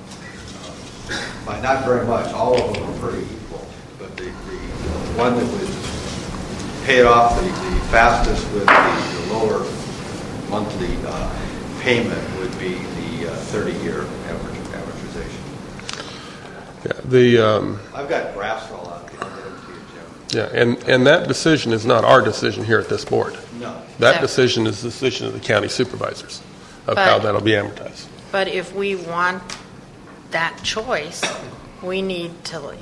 by not very much, all of them are pretty equal. But the one that would pay it off the fastest with the lower monthly payment would be the 30-year amortization. Yeah, I've got graphs for all that. I'll get them to you, Jim. Yeah, and that decision is not our decision here at this board. No. That decision is the decision of the county supervisors of how that'll be amortized. But if we want that choice, you need, or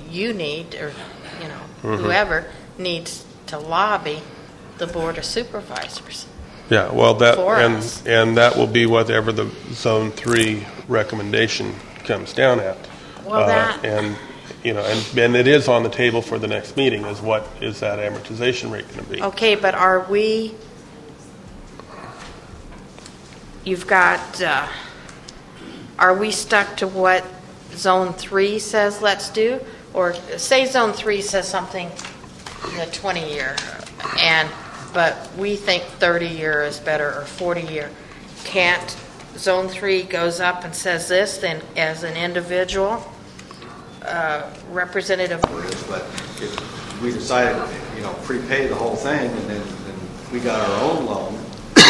whoever needs to lobby the Board of Supervisors. Yeah, well, us. and that will be whatever the Zone 3 recommendation comes down at. Well, and it is on the table for the next meeting. Is what is that amortization rate going to be? Okay, but are we? You've got. Are we stuck to what Zone 3 says? Let's do, or say Zone 3 says something, the 20-year, but we think 30-year is better or 40-year. Can't Zone 3 goes up and says this, then as an individual representative? But if we decided, prepay the whole thing, and then we got our own loan,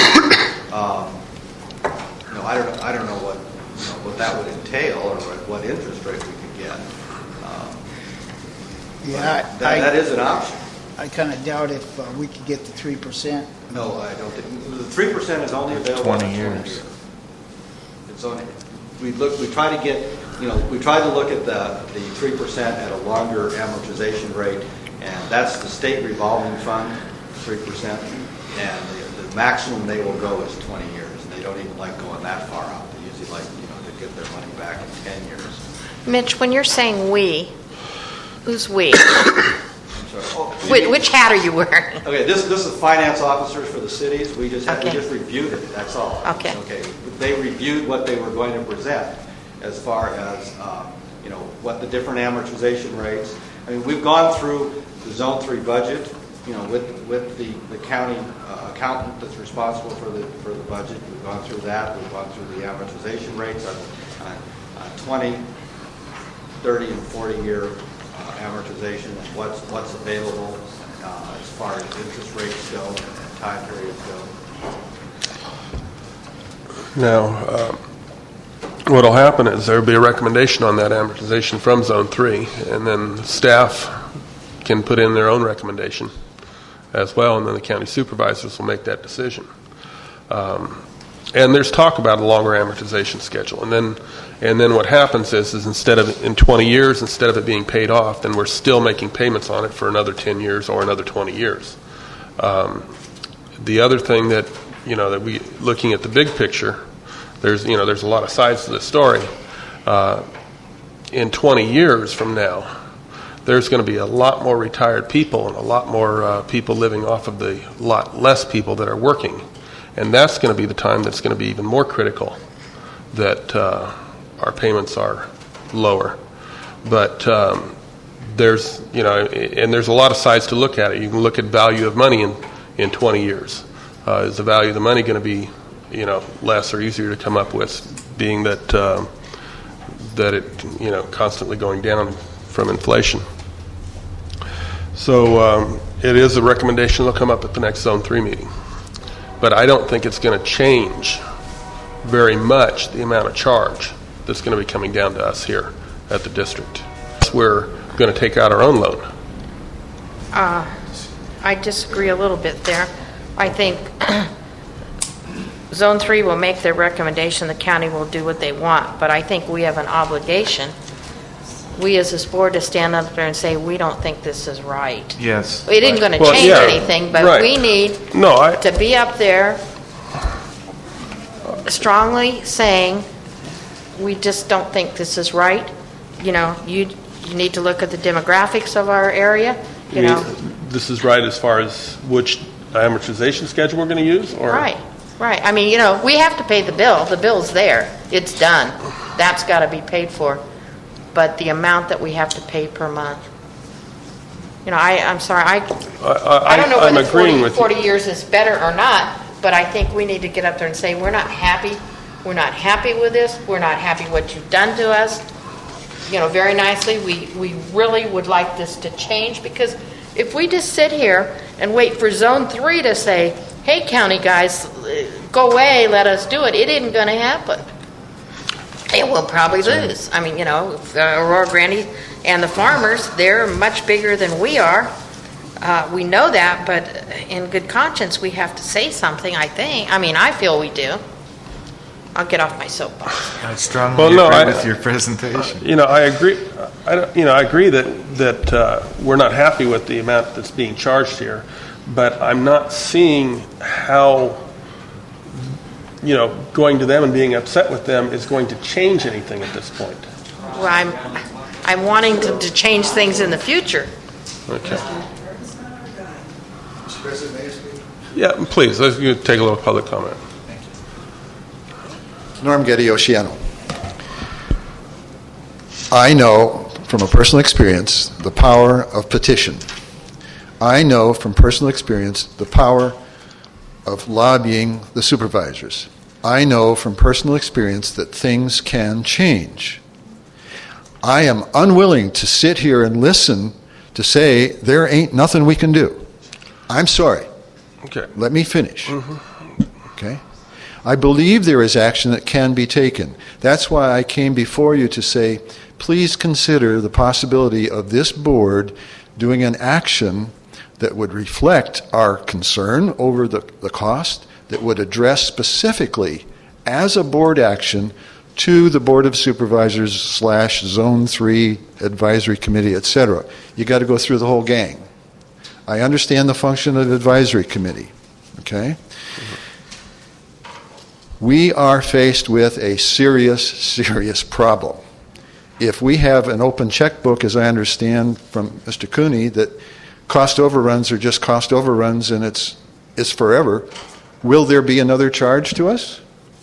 I don't know what that would entail or what interest rate we could get. That is an option. I kind of doubt if we could get the 3%. No, I don't think, the 3% is only available on 20 a 20 years. year. It's only, we try to get, we try to look at the 3% at a longer amortization rate, and that's the state revolving fund, 3%, and the maximum they will go is 20 years, and they don't even like going that far out. They usually like, to get their money back in 10 years. Mitch, when you're saying we, who's we? I'm sorry. Which hat are you wearing? Okay, this is finance officers for the cities. We just Okay. we just reviewed it. That's all. Okay. They reviewed what they were going to present as far as what the different amortization rates. I mean, we've gone through the Zone 3 budget. With the county accountant that's responsible for the budget. We've gone through that. We've gone through the amortization rates on 20, 30, and 40-year amortization. What's available as far as interest rates go and time periods go. Now, what will happen is there will be a recommendation on that amortization from Zone 3, and then staff can put in their own recommendation as well, and then the county supervisors will make that decision. And there's talk about a longer amortization schedule. And then what happens is instead of in 20 years, instead of it being paid off, then we're still making payments on it for another 10 years or another 20 years. The other thing that that we looking at the big picture, there's a lot of sides to this story. In 20 years from now, there's going to be a lot more retired people and a lot more people living off of the lot less people that are working. And that's going to be the time that's going to be even more critical that our payments are lower. But there's, and there's a lot of sides to look at it. You can look at value of money in 20 years. Is the value of the money going to be, less or easier to come up with, being that it, constantly going down from inflation? So it is a recommendation that'll come up at the next Zone 3 meeting. But I don't think it's going to change very much the amount of charge that's going to be coming down to us here at the district. We're going to take out our own loan. I disagree a little bit there. I think Zone 3 will make their recommendation. The county will do what they want. But I think we have an obligation, we as this board, to stand up there and say, we don't think this is right. Yes. It isn't going to change anything, but we need to be up there strongly saying, we just don't think this is right. You need to look at the demographics of our area. This is right as far as which amortization schedule we're going to use? Or? Right. I mean, we have to pay the bill. The bill's there. It's done. That's got to be paid for. But the amount that we have to pay per month, I'm sorry. I don't know whether 40 years is better or not, but I think we need to get up there and say, we're not happy. We're not happy with this. We're not happy what you've done to us. Very nicely, we really would like this to change, because if we just sit here and wait for Zone 3 to say, hey, county guys, go away, let us do it, it isn't going to happen. It will probably lose. I mean, Aurora Grande and the farmers, they're much bigger than we are. We know that, but in good conscience, we have to say something, I think. I mean, I feel we do. I'll get off my soapbox. I strongly agree with your presentation. I agree. I agree that we're not happy with the amount that's being charged here, but I'm not seeing how going to them and being upset with them is going to change anything at this point. Well, I'm wanting to change things in the future. Okay. Mr. President, may I speak? Yeah, please. Let's take a little public comment. Norm Getty, Oceano. I know from a personal experience the power of petition. I know from personal experience the power of lobbying the supervisors. I know from personal experience that things can change. I am unwilling to sit here and listen to say there ain't nothing we can do. I'm sorry. Okay. Let me finish. Okay? I believe there is action that can be taken. That's why I came before you to say, please consider the possibility of this board doing an action that would reflect our concern over the cost, that would address specifically as a board action to the Board of Supervisors / Zone 3 Advisory Committee, etc. You got to go through the whole gang. I understand the function of the advisory committee, okay? We are faced with a serious problem. If we have an open checkbook, as I understand from Mr. Cooney, that cost overruns are just cost overruns and it's forever, will there be another charge to us?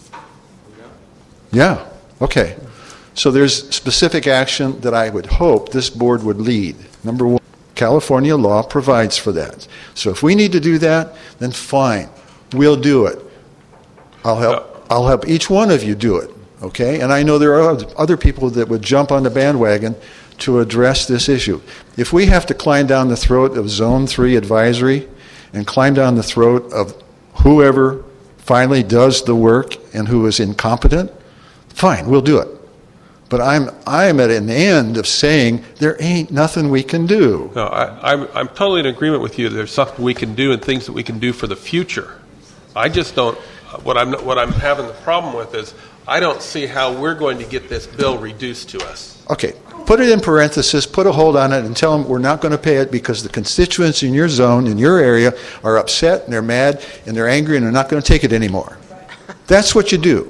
Yeah, okay. So there's specific action that I would hope this board would lead. Number one, California law provides for that. So if we need to do that, then fine, we'll do it. I'll help each one of you do it, okay? And I know there are other people that would jump on the bandwagon to address this issue. If we have to climb down the throat of Zone 3 Advisory and climb down the throat of whoever finally does the work and who is incompetent, fine, we'll do it. But I'm at an end of saying there ain't nothing we can do. No, I'm totally in agreement with you. There's something we can do and things that we can do for the future. I just don't. What I'm having the problem with is I don't see how we're going to get this bill reduced to us. Okay, put it in parenthesis, put a hold on it, and tell them we're not going to pay it because the constituents in your zone, in your area, are upset and they're mad and they're angry and they're not going to take it anymore. That's what you do.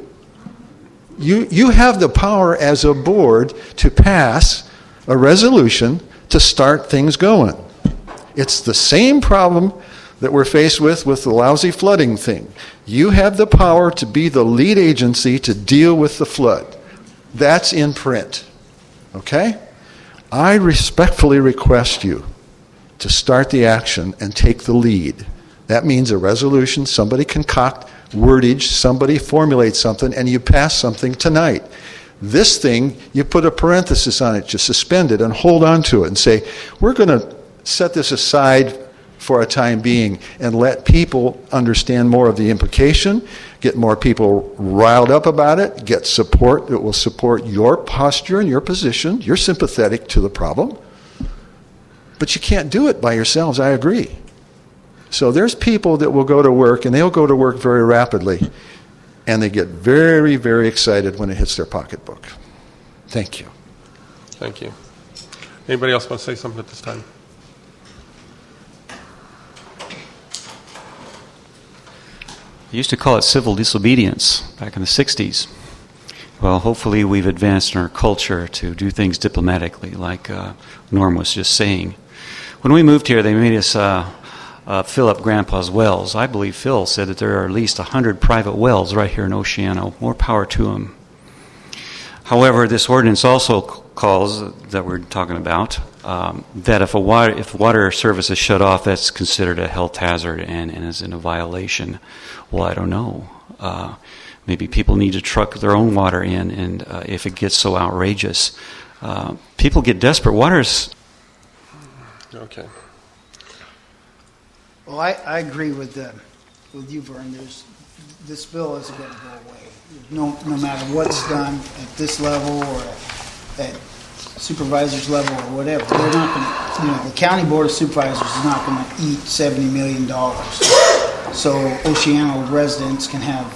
You have the power as a board to pass a resolution to start things going. It's the same problem that we're faced with the lousy flooding thing. You have the power to be the lead agency to deal with the flood. That's in print. Okay? I respectfully request you to start the action and take the lead. That means a resolution, somebody concoct wordage, somebody formulates something, and you pass something tonight. This thing, you put a parenthesis on it, you suspend it and hold on to it and say, we're going to set this aside for a time being and let people understand more of the implication, get more people riled up about it, get support that will support your posture and your position. You're sympathetic to the problem, but you can't do it by yourselves, I agree. So there's people that will go to work, and they'll go to work very rapidly, and they get very, very excited when it hits their pocketbook. Thank you. Thank you. Anybody else want to say something at this time? They used to call it civil disobedience back in the 60s. Well, hopefully we've advanced in our culture to do things diplomatically, like Norm was just saying. When we moved here, they made us fill up Grandpa's wells. I believe Phil said that there are at least 100 private wells right here in Oceano. More power to them. However, this ordinance also calls, that we're talking about, that if water service is shut off, that's considered a health hazard and is in a violation. Well, I don't know. Maybe people need to truck their own water in, and if it gets so outrageous, people get desperate. Water's... Okay. Well, I agree with you, Vern. This bill isn't going to go away. No matter what's done at this level or at supervisor's level or whatever, they're not going to. The county board of supervisors is not going to eat $70 million, so Oceano residents can have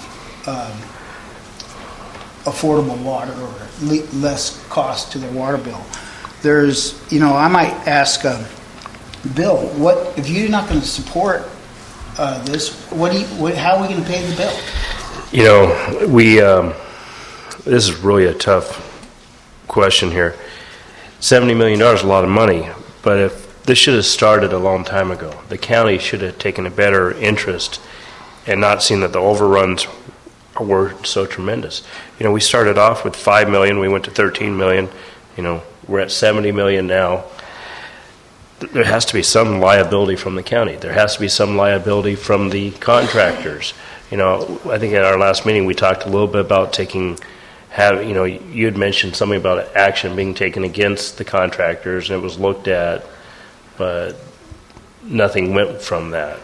affordable water or less cost to their water bill. There's, I might ask. Bill, what if you're not going to support this? How are we going to pay the bill? This is really a tough question here. $70 million is a lot of money, but if this should have started a long time ago, the county should have taken a better interest and not seen that the overruns were so tremendous. We started off with $5 million, we went to $13 million. We're at $70 million now. There has to be some liability from the county. There has to be some liability from the contractors. I think at our last meeting we talked a little bit about you had mentioned something about action being taken against the contractors, and it was looked at, but nothing went from that.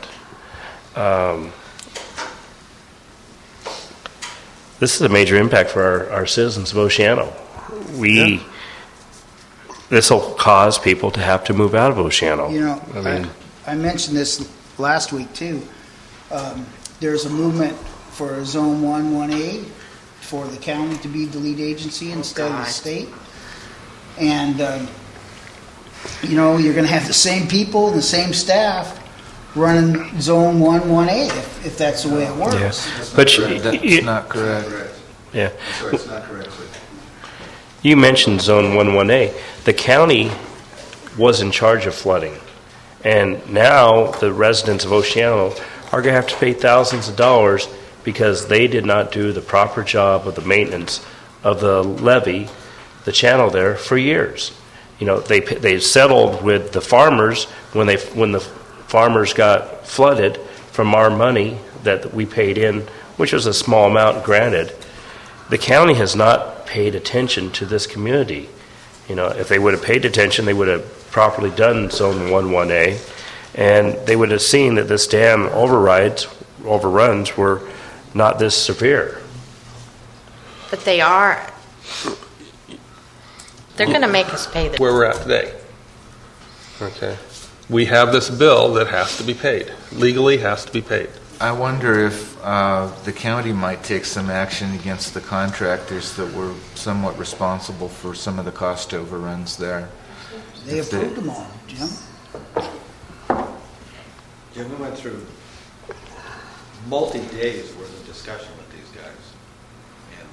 This is a major impact for our citizens of Oceano. This will cause people to have to move out of Oceano. I mentioned this last week too. There's a movement for Zone 1, 1A for the county to be the lead agency instead of the state. And, you're going to have the same people and the same staff running Zone 1, 1A if that's the way it works. Yeah. That's not correct. Yeah. Sorry, it's not correct. You mentioned Zone 11A. The county was in charge of flooding, and now the residents of Oceano are going to have to pay thousands of dollars because they did not do the proper job of the maintenance of the levee, the channel there, for years. They settled with the farmers when the farmers got flooded from our money that we paid in, which was a small amount, granted. The county has not paid attention to this community. If they would have paid attention, they would have properly done Zone 11A, and they would have seen that this dam overruns were not this severe. But they are. They're going to make us pay the. Where we're at today. Okay. We have this bill that has to be paid. Legally has to be paid. I wonder if the county might take some action against the contractors that were somewhat responsible for some of the cost overruns there. They approved them all, Jim. Jim, we went through multi-days worth of discussion with these guys. And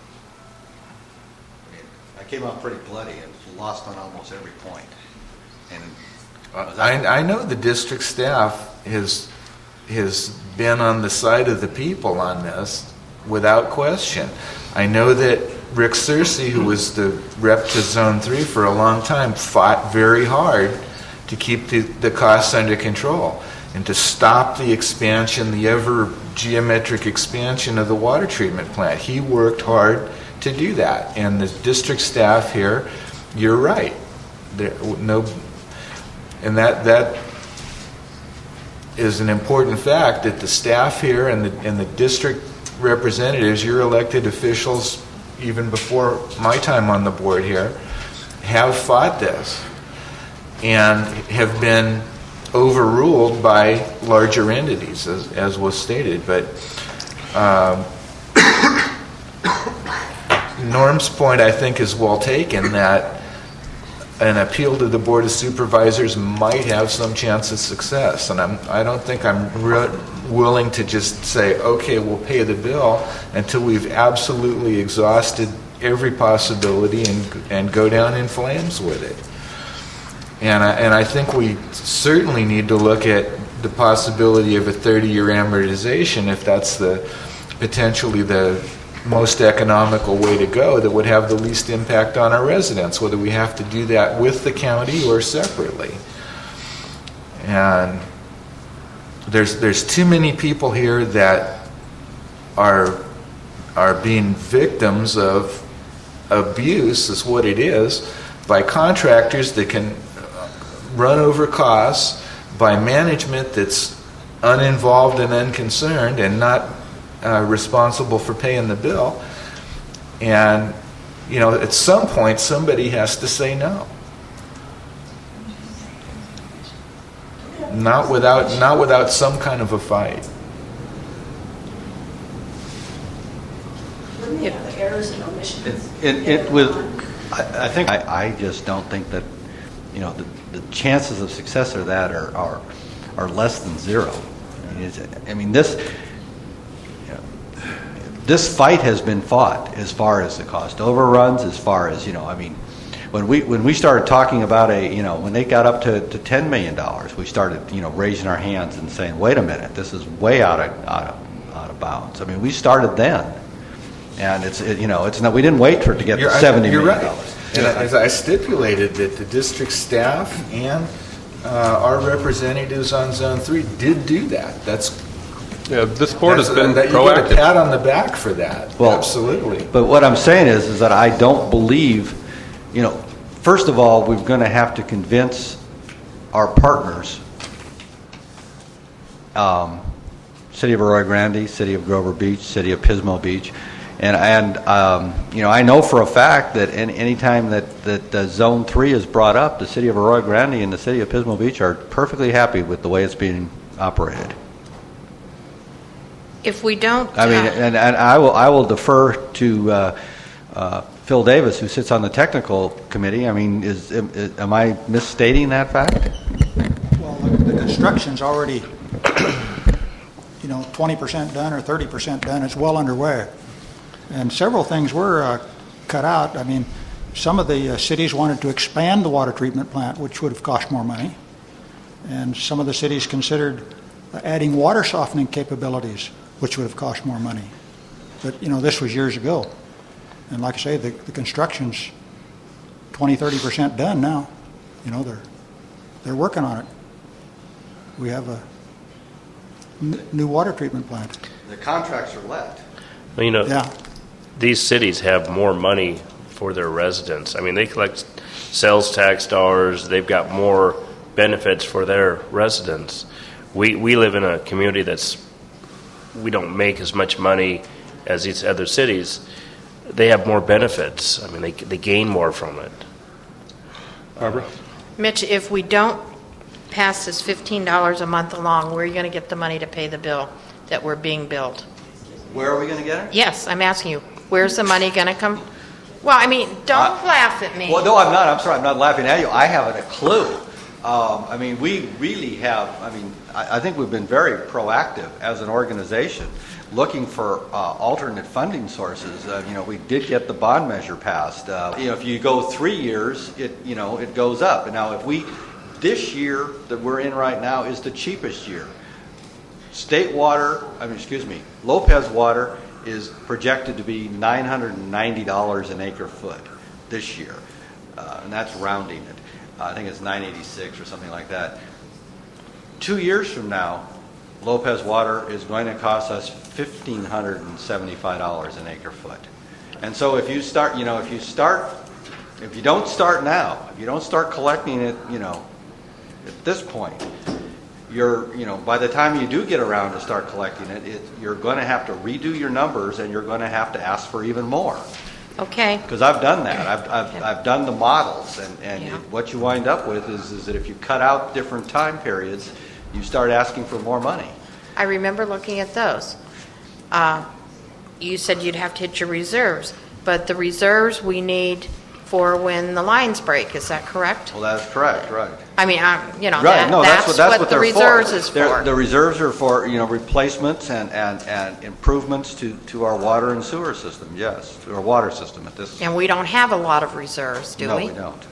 I came out pretty bloody and lost on almost every point. And I know the district staff has been on the side of the people on this without question. I know that Rick Searcy, who was the rep to Zone 3 for a long time, fought very hard to keep the costs under control and to stop the expansion, the ever geometric expansion of the water treatment plant. He worked hard to do that. And the district staff here, you're right. And that is an important fact, that the staff here and the district representatives, your elected officials, even before my time on the board here, have fought this and have been overruled by larger entities, as was stated. But Norm's point, I think, is well taken, that an appeal to the Board of Supervisors might have some chance of success. And I don't think I'm willing to just say, okay, we'll pay the bill until we've absolutely exhausted every possibility and go down in flames with it. And I think we certainly need to look at the possibility of a 30-year amortization if that's potentially the most economical way to go that would have the least impact on our residents, whether we have to do that with the county or separately. And there's too many people here that are being victims of abuse, is what it is, by contractors that can run over costs, by management that's uninvolved and unconcerned and not responsible for paying the bill. And at some point somebody has to say no. Not without some kind of a fight. Errors and omissions. I just don't think that the chances of success of that are less than zero. This fight has been fought as far as the cost overruns, as far as when we started talking about when they got up to $10 million, we started raising our hands and saying, wait a minute, this is way out of bounds. We started then, and it's not, we didn't wait for it to get to $70 million. Right. And as I stipulated, that the district staff and our representatives on Zone 3 did do that. This board has been proactive. You get a pat on the back for that. Well, absolutely. But what I'm saying is that I don't believe, first of all, we're going to have to convince our partners, City of Arroyo Grande, City of Grover Beach, City of Pismo Beach, And I know for a fact that any time that Zone 3 is brought up, the city of Arroyo Grande and the city of Pismo Beach are perfectly happy with the way it's being operated. If we don't... and I will defer to Phil Davis, who sits on the technical committee. I mean, am I misstating that fact? Well, the construction's already, 20% done or 30% done. It's well underway. And several things were cut out. I mean, some of the cities wanted to expand the water treatment plant, which would have cost more money. And some of the cities considered adding water softening capabilities, which would have cost more money. But, this was years ago. And like I say, the construction's 20-30% done now. They're working on it. We have a new water treatment plant. The contracts are let. Well, yeah. These cities have more money for their residents. I mean, they collect sales tax dollars. They've got more benefits for their residents. We live in a community we don't make as much money as these other cities. They have more benefits. I mean, they gain more from it. Barbara? Mitch, if we don't pass this $15 a month along, where are you going to get the money to pay the bill that we're being billed? Where are we going to get it? Yes, I'm asking you. Where's the money going to come? Well, I mean, don't laugh at me. Well, no, I'm not. I'm sorry. I'm not laughing at you. I haven't a clue. We really have, I think we've been very proactive as an organization looking for alternate funding sources. We did get the bond measure passed. If you go 3 years, it goes up. And now this year that we're in right now is the cheapest year. Lopez Water is projected to be $990 an acre foot this year. And that's rounding it. I think it's $986 or something like that. 2 years from now, Lopez Water is going to cost us $1,575 an acre foot. And so if you don't start now, if you don't start collecting it, at this point, by the time you do get around to start collecting it, you're going to have to redo your numbers and you're going to have to ask for even more. Okay. Because I've done that. I've done the models, and what you wind up with is that if you cut out different time periods, you start asking for more money. I remember looking at those. You said you'd have to hit your reserves, but the reserves we need for when the lines break. Is that correct? Well, that's correct, right. I mean, right. That's what the reserves is for. The reserves are for replacements and improvements to our water and sewer system. Yes, to our water system at this. And we don't have a lot of reserves, do we? No, we don't.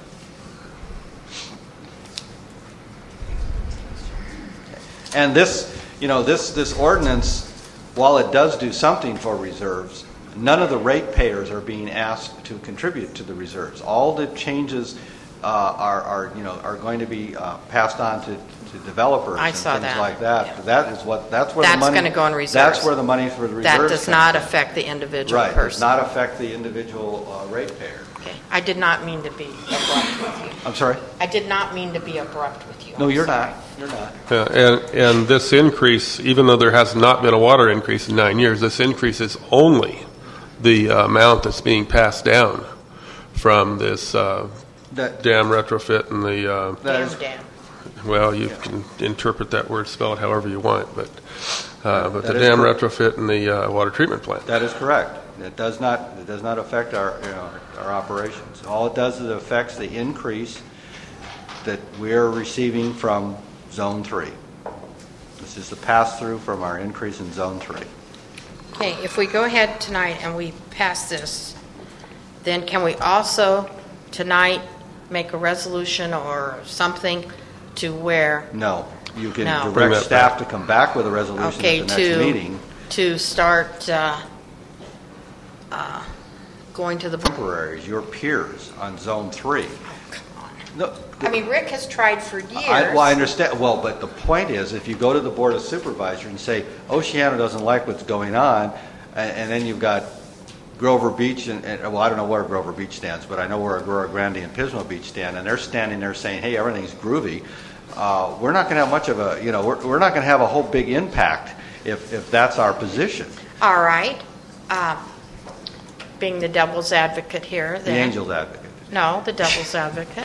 And this ordinance, while it does do something for reserves, none of the ratepayers are being asked to contribute to the reserves. All the changes are going to be passed on to developers and things like that. Yeah. That's where the money. That's going to go in reserves. That's where the money for the reserves. That does not affect the individual person. Right. Does not affect the individual ratepayer. Okay. I did not mean to be abrupt with you. I'm sorry? I did not mean to be abrupt with you. No, you're not. You're not. And this increase, even though there has not been a water increase in 9 years, this increase is only the amount that's being passed down from this dam retrofit and the... dam. Well, you can interpret that word, spell it however you want, but the dam retrofit and the water treatment plant. That is correct. It does not affect our operations. All it does is it affects the increase that we're receiving from Zone 3. This is the pass-through from our increase in Zone 3. Okay, if we go ahead tonight and we pass this, then can we also tonight make a resolution or something to where... No. You can direct staff to come back with a resolution at the next meeting. To start going to the... Temporaries, your peers on Zone 3. No, I mean, Rick has tried for years. I understand. Well, but the point is, if you go to the Board of Supervisors and say, Oceano doesn't like what's going on, and then you've got Grover Beach, and well, I don't know where Grover Beach stands, but I know where Aurora Grande and Pismo Beach stand, and they're standing there saying, hey, everything's groovy. We're not going to have much of a, we're not going to have a whole big impact if that's our position. All right. being the devil's advocate here, The then. angel's advocate. No, the devil's advocate.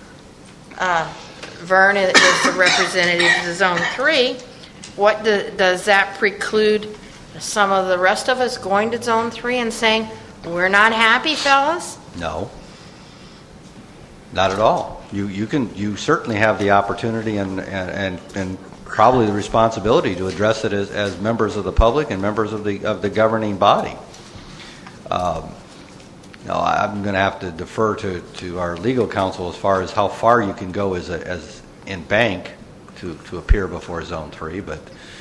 Vern is the representative of Zone 3. What does that preclude some of the rest of us going to Zone 3 and saying, we're not happy, fellas? No. Not at all. You certainly have the opportunity and probably the responsibility to address it as members of the public and members of the governing body. No, I'm going to have to defer to our legal counsel as far as how far you can go as in bank to appear before Zone 3, but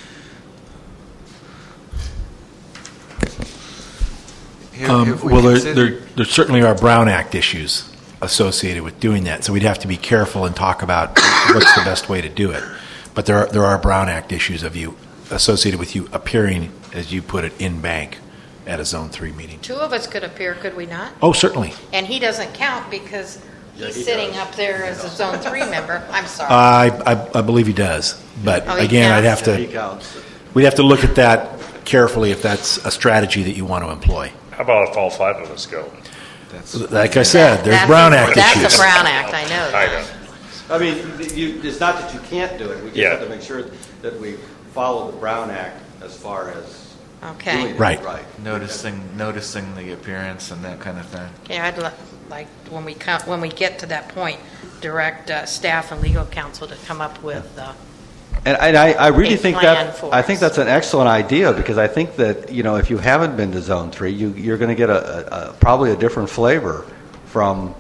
well, there certainly are Brown Act issues associated with doing that, so we'd have to be careful and talk about what's the best way to do it. But there are Brown Act issues associated with you appearing, as you put it, in bank at a Zone 3 meeting. Two of us could appear, could we not? Oh, certainly. And he doesn't count because he's sitting up there as a Zone 3 member. I'm sorry. I believe he does, but Oh, he again, counts? we'd have to look at that carefully if that's a strategy that you want to employ. How about if all five of us go? Like I said, there's Brown Act issues. That's a Brown Act, I know that. I know. I mean, it's not that you can't do it. We just have to make sure that we follow the Brown Act as far as doing it right. Noticing the appearance and that kind of thing. Yeah, I'd like when we get to that point, direct staff and legal counsel to come up with. And I really think I think that's an excellent idea, because I think that if you haven't been to Zone 3, you're going to get probably a different flavor from.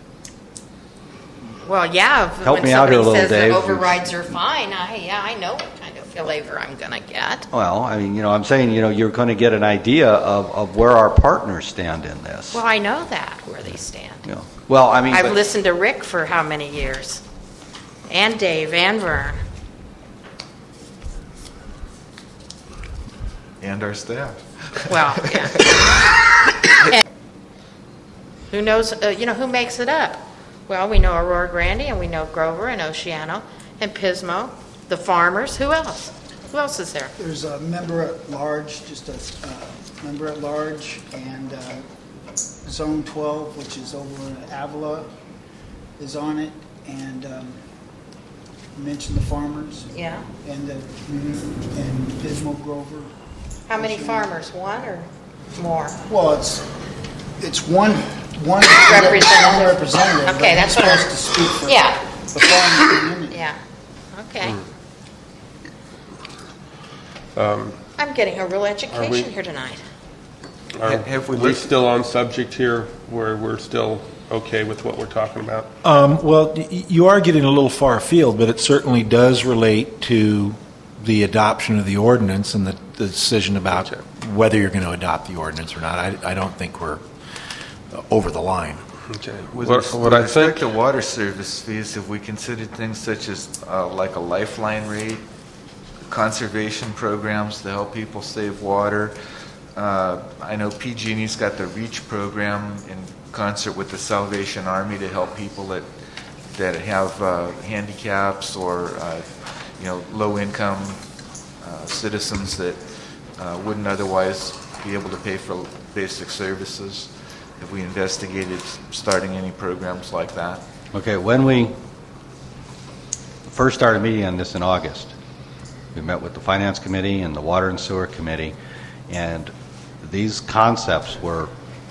Well, yeah. Help me out here a little, Dave. Dave. The overrides are fine. I know what kind of flavor I'm going to get. Well, I mean, I'm saying, you're going to get an idea of where our partners stand in this. Well, I know that where they stand. Well, I mean, I've listened to Rick for how many years, and Dave and Vern. And our staff. Well, yeah. And who knows, who makes it up? Well, we know Aurora Grande, and we know Grover, and Oceano, and Pismo, the farmers. Who else? Who else is there? There's a member at large, just a member at large, and Zone 12, which is over in Avila, is on it, and you mentioned the farmers. Yeah. And and Pismo, Grover. How many farmers? One or more? Well, it's one representative. Okay, that's what supposed to speak for the farming community. Yeah. Okay. I'm getting a real education here tonight. Are we still on subject here where we're still okay with what we're talking about? Well, you are getting a little far afield, but it certainly does relate to the adoption of the ordinance and the decision about whether you're going to adopt the ordinance or not. I don't think we're over the line. Okay. With respect to water service fees, have we considered things such as like a lifeline rate, conservation programs to help people save water? I know PG&E's got the REACH program in concert with the Salvation Army to help people that have handicaps or low-income citizens that wouldn't otherwise be able to pay for basic services. Have we investigated starting any programs like that? Okay, when we first started meeting on this in August, we met with the Finance Committee and the Water and Sewer Committee, and these concepts were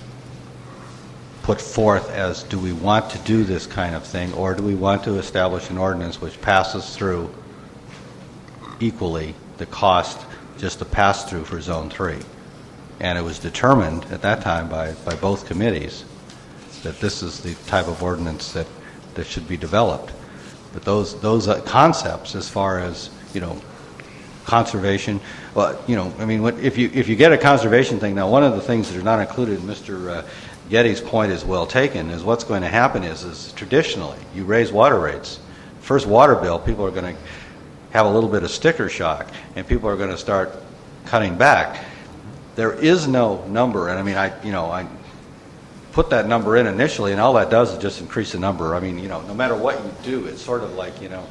put forth as, do we want to do this kind of thing, or do we want to establish an ordinance which passes through equally the cost, just a pass-through for Zone 3? And it was determined at that time by both committees that this is the type of ordinance that should be developed. But those concepts, as far as conservation, well, I mean, if you get a conservation thing, now one of the things that are not included in Mr. Getty's point is well taken, is what's going to happen is traditionally you raise water rates. First water bill, people are going to have a little bit of sticker shock, and people are going to start cutting back. There is no number, and I mean, I put that number in initially, and all that does is just increase the number. I mean, no matter what you do, it's sort of like, you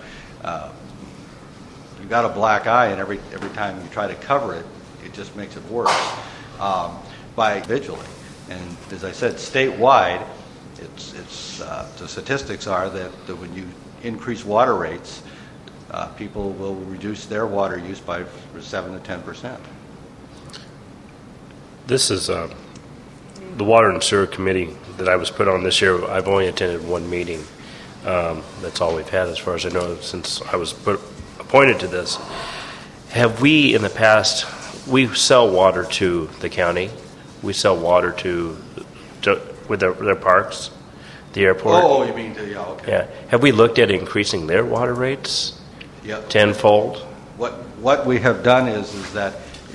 got a black eye, and every time you try to cover it, it just makes it worse by individually. And as I said, statewide, the statistics are that when you increase water rates, people will reduce their water use by 7 to 10%. This is the Water and Sewer Committee that I was put on this year. I've only attended one meeting. That's all we've had, as far as I know, since I was appointed to this. Have we, in the past, we sell water to the county. We sell water with their parks, the airport. Oh, you mean yeah, okay. Yeah. Have we looked at increasing their water rates? Yep. Tenfold? What we have done is that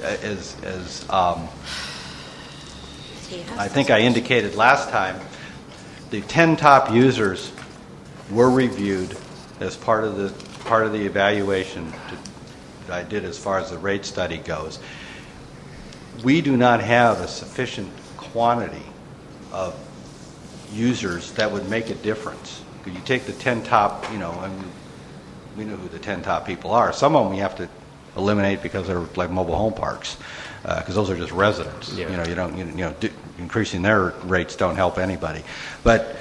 I think I indicated last time, the 10 top users were reviewed as part of the evaluation that I did as far as the rate study goes. We do not have a sufficient quantity of users that would make a difference. You take the 10 top, and we know who the 10 top people are. Some of them we have to eliminate because they're like mobile home parks, because those are just residents. Yeah. Increasing their rates don't help anybody. But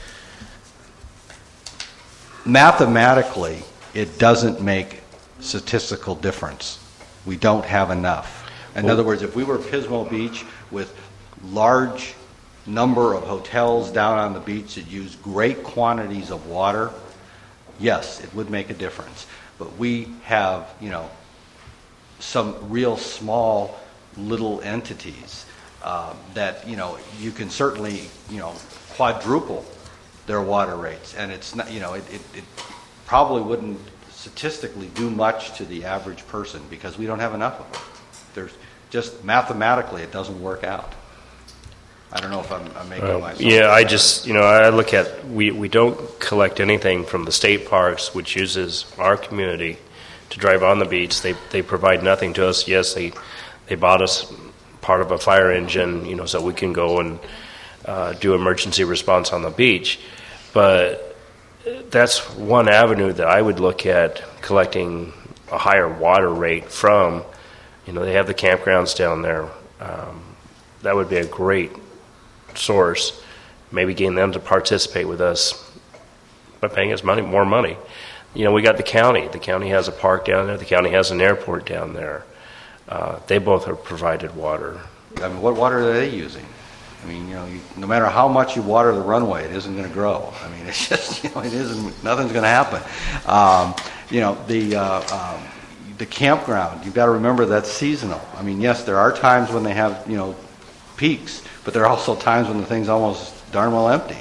mathematically, it doesn't make statistical difference. We don't have enough. In other words, if we were Pismo Beach with large number of hotels down on the beach that use great quantities of water, yes, it would make a difference. But we have, some real small little entities that, you can certainly, quadruple their water rates. And it's not, it probably wouldn't statistically do much to the average person because we don't have enough of them. There's just mathematically, it doesn't work out. I don't know if I'm making myself. Yeah, I just, I look at, we don't collect anything from the state parks, which uses our community to drive on the beach. They provide nothing to us. Yes, they bought us part of a fire engine, so we can go and do emergency response on the beach. But that's one avenue that I would look at collecting a higher water rate from. They have the campgrounds down there. That would be a great source. Maybe getting them to participate with us by paying us more money. We got the county. The county has a park down there. The county has an airport down there. They both have provided water. I mean, what water are they using? I mean, no matter how much you water the runway, it isn't going to grow. I mean, it's just, it isn't. Nothing's going to happen. The campground. You've got to remember that's seasonal. I mean, yes, there are times when they have peaks, but there are also times when the thing's almost darn well empty.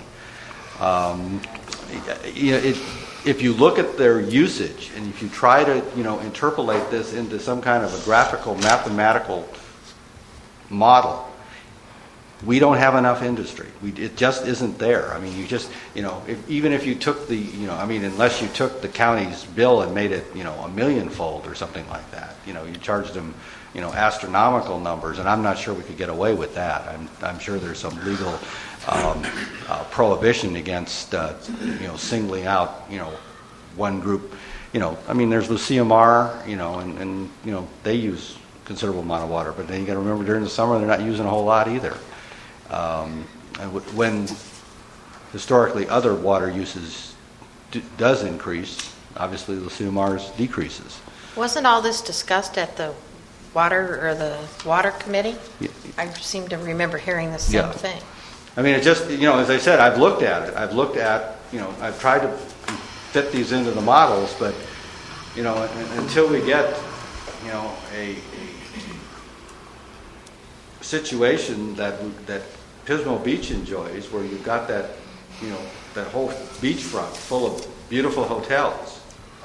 If you look at their usage and if you try to interpolate this into some kind of a graphical mathematical model, we don't have enough industry. It just isn't there. I mean, you just even if you took unless you took the county's bill and made it a millionfold or something like that, you charged them astronomical numbers, and I'm not sure we could get away with that. I'm sure there's some legal prohibition against singling out one group. There's Lucille-Mar, and they use considerable amount of water, but then you got to remember during the summer they're not using a whole lot either. When historically other water uses does increase, obviously Lucille-Mar's decreases. Wasn't all this discussed at the water committee? Yeah. I seem to remember hearing the same thing. I mean, it just, as I said, I've looked at it. I've tried to fit these into the models, but, until we get, a situation that Pismo Beach enjoys, where you've got that, that whole beachfront full of beautiful hotels,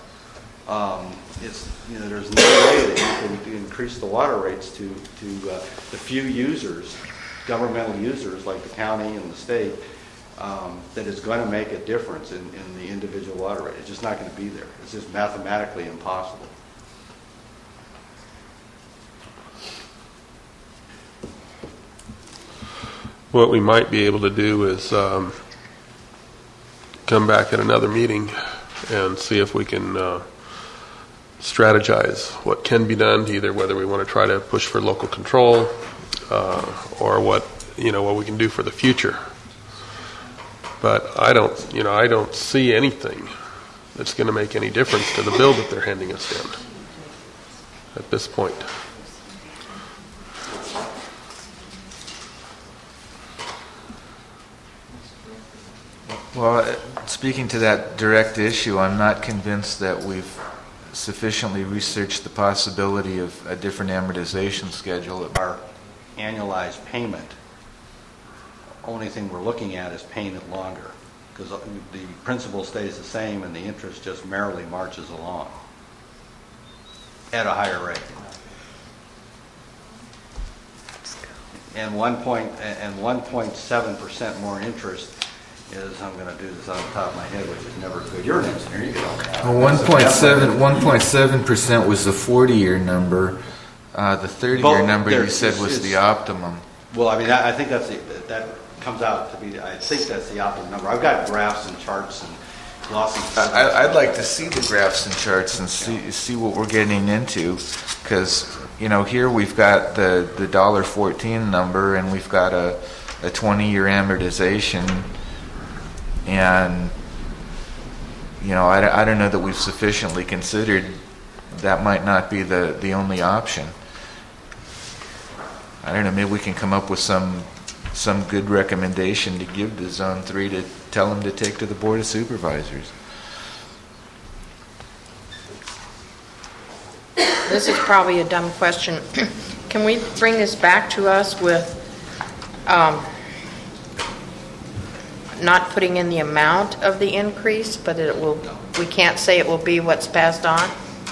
there's no way that you can increase the water rates to the few users, governmental users like the county and the state, that is going to make a difference in the individual water rate. It's just not going to be there. It's just mathematically impossible. What we might be able to do is come back at another meeting and see if we can strategize what can be done, either whether we want to try to push for local control or what what we can do for the future. But I don't see anything that's going to make any difference to the bill that they're handing us in at this point. Well, speaking to that direct issue, I'm not convinced that we've sufficiently researched the possibility of a different amortization schedule. Our annualized payment, only thing we're looking at is paying it longer, because the principal stays the same and the interest just merrily marches along at a higher rate. And 1.7% more interest is, I'm going to do this off the top of my head, which is never good. You're an engineer, you don't have. Well, 1.7% was the 40-year number. The 30-year number you said was the optimum. Well, I mean, I think that comes out to be, I think that's the optimum number. I've got graphs and charts and glossy. I'd like to see the graphs and charts and see what we're getting into, because here we've got the $1.14 number, and we've got a 20-year amortization, and I don't know that we've sufficiently considered that might not be the only option. I don't know, maybe we can come up with some good recommendation to give to Zone 3 to tell them to take to the Board of Supervisors. This is probably a dumb question. Can we bring this back to us with not putting in the amount of the increase, but we can't say it will be what's passed on?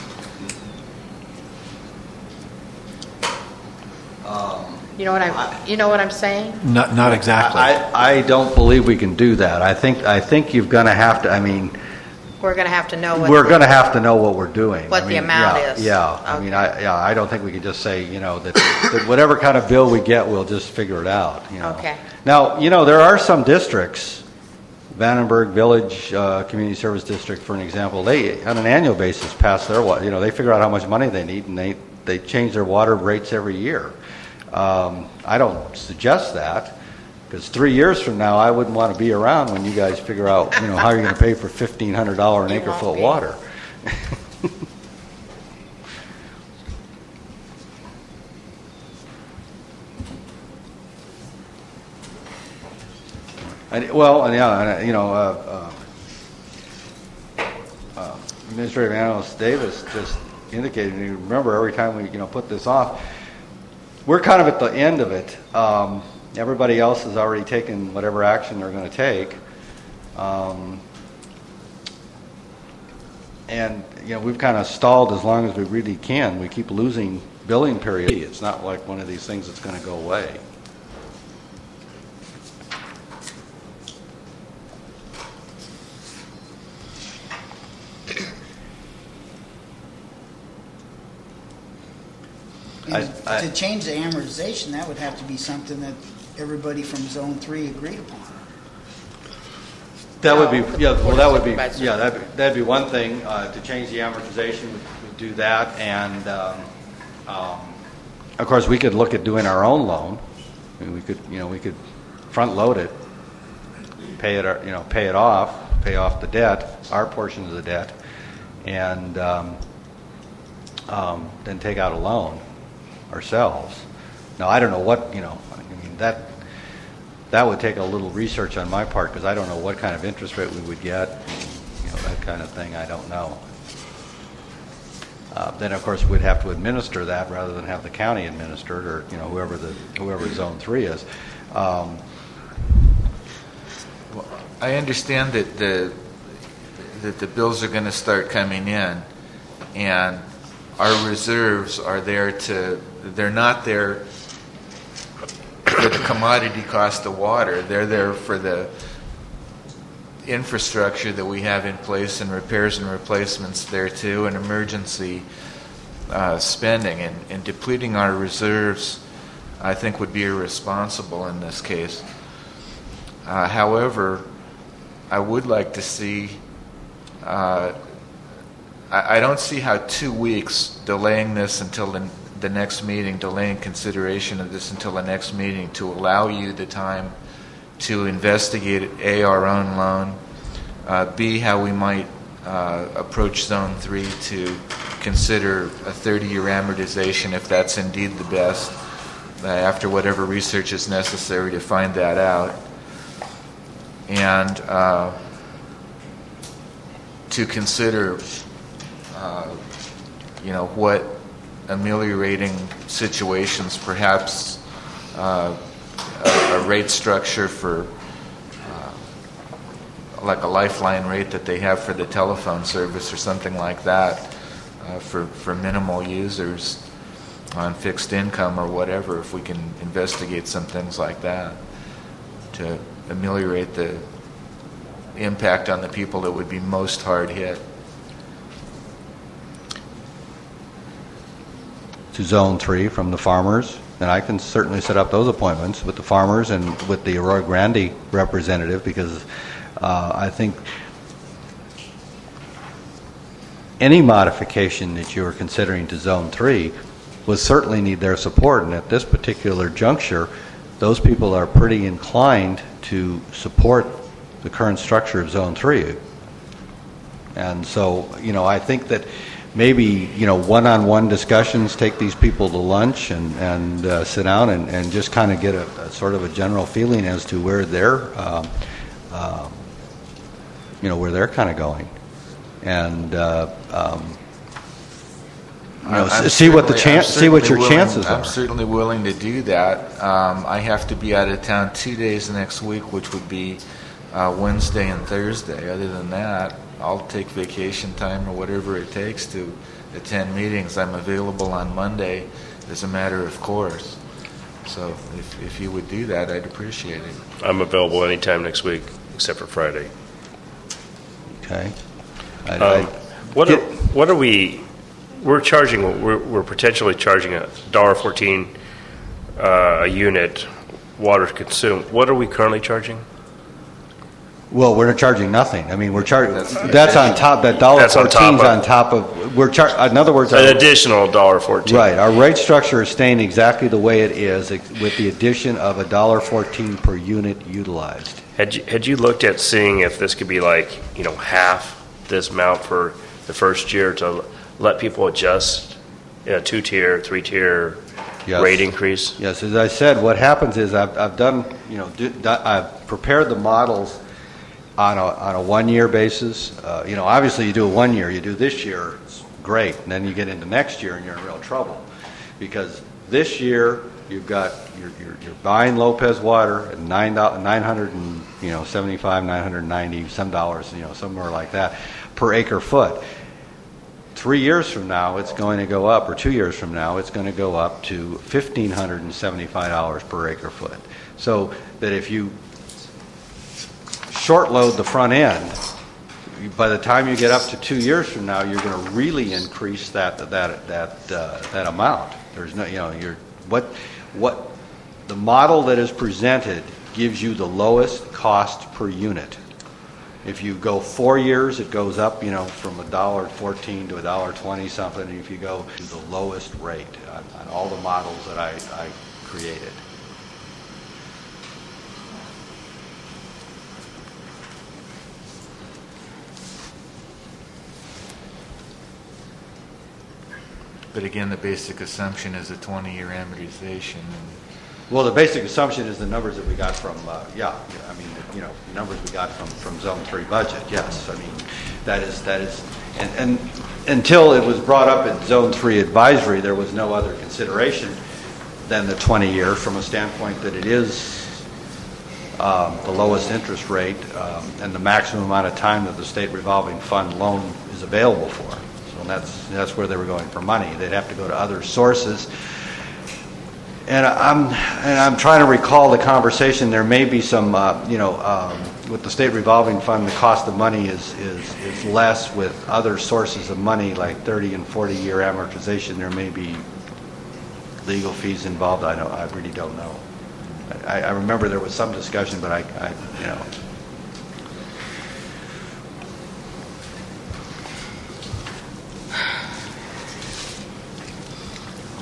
You know what I'm saying? Not exactly. I don't believe we can do that. I think you're going to have to. I mean, we're going to have to know. We're going to have to know what we're doing. What the amount is. Yeah. Okay. I mean, I don't think we can just say that whatever kind of bill we get, we'll just figure it out. Okay. Now, there are some districts, Vandenberg Village Community Service District, for an example. They, on an annual basis, pass their they figure out how much money they need, and they change their water rates every year. I don't suggest that, because 3 years from now, I wouldn't want to be around when you guys figure out, how you're going to pay for $1,500 an acre foot water. Administrative Analyst Davis just indicated, and you remember every time we put this off, we're kind of at the end of it. Everybody else has already taken whatever action they're going to take. And we've kind of stalled as long as we really can. We keep losing billing periods. It's not like one of these things that's going to go away. To change the amortization, that would have to be something that everybody from Zone 3 agreed upon. That would be that'd be one thing. To change the amortization, we'd do that, and of course we could look at doing our own loan. I mean, we could front load it, pay it off, pay off the debt, our portion of the debt, and then take out a loan ourselves. Now, I don't know what, that would take a little research on my part, because I don't know what kind of interest rate we would get, that kind of thing, I don't know. Then, of course, we'd have to administer that rather than have the county administer it, or, whoever Zone 3 is. Well, I understand that the bills are going to start coming in, and our reserves are they're not there for the commodity cost of water. They're there for the infrastructure that we have in place, and repairs and replacements there too, and emergency spending. And depleting our reserves, I think, would be irresponsible in this case. However, I would like to see I don't see how 2 weeks delaying this until the the next meeting, delaying consideration of this until the next meeting to allow you the time to investigate A, our own loan, B, how we might approach Zone 3 to consider a 30-year amortization if that's indeed the best, after whatever research is necessary to find that out, and to consider what ameliorating situations, perhaps a rate structure for like a lifeline rate that they have for the telephone service or something like that for minimal users on fixed income or whatever, if we can investigate some things like that to ameliorate the impact on the people that would be most hard hit. To Zone 3 from the farmers, and I can certainly set up those appointments with the farmers and with the Arroyo Grande representative, because I think any modification that you are considering to Zone 3 would certainly need their support, and at this particular juncture, those people are pretty inclined to support the current structure of Zone 3. And so, I think that maybe, one-on-one discussions, take these people to lunch and sit down and just kind of get a sort of a general feeling as to where they're, where they're kind of going. And, see what your chances are. I'm certainly willing to do that. I have to be out of town 2 days next week, which would be Wednesday and Thursday. Other than that, I'll take vacation time or whatever it takes to attend meetings. I'm available on Monday as a matter of course. So if you would do that, I'd appreciate it. I'm available anytime next week except for Friday. Okay. What are we? We're charging. We're potentially charging $1.14 a unit water consumed. What are we currently charging? Well, we're not charging nothing. I mean, we're charging. That's on top. That $1.14 on top of. We're in other words, an additional $1.14. Right. Our rate structure is staying exactly the way it is, with the addition of $1.14 per unit utilized. Had you looked at seeing if this could be like half this amount for the first year to let people adjust in a 2-tier, 3-tier rate increase? Yes. As I said, what happens is I've done. I've prepared the models on a 1-year basis. Obviously you do a 1 year, you do this year, it's great, and then you get into next year and you're in real trouble, because this year you've got you're buying Lopez water at $975, $990 some dollars, somewhere like that per acre foot. 3 years from now it's going to go up, or 2 years from now it's going to go up to $1,575 per acre foot. So that if you short load the front end, by the time you get up to 2 years from now, you're going to really increase that amount. There's no, what the model that is presented gives you the lowest cost per unit. If you go 4 years, it goes up, from $1.14 to $1.20 something. If you go to the lowest rate on all the models that I created. But again, the basic assumption is a 20-year amortization. Well, the basic assumption is the numbers that we got from, the numbers we got from Zone 3 budget, yes. I mean, that is, and until it was brought up at Zone 3 advisory, there was no other consideration than the 20-year from a standpoint that it is the lowest interest rate and the maximum amount of time that the state revolving fund loan is available for. And that's where they were going for money. They'd have to go to other sources. And I'm trying to recall the conversation. There may be some, with the state revolving fund, the cost of money is less with other sources of money, like 30 and 40-year amortization. There may be legal fees involved. I really don't know. I remember there was some discussion, but I.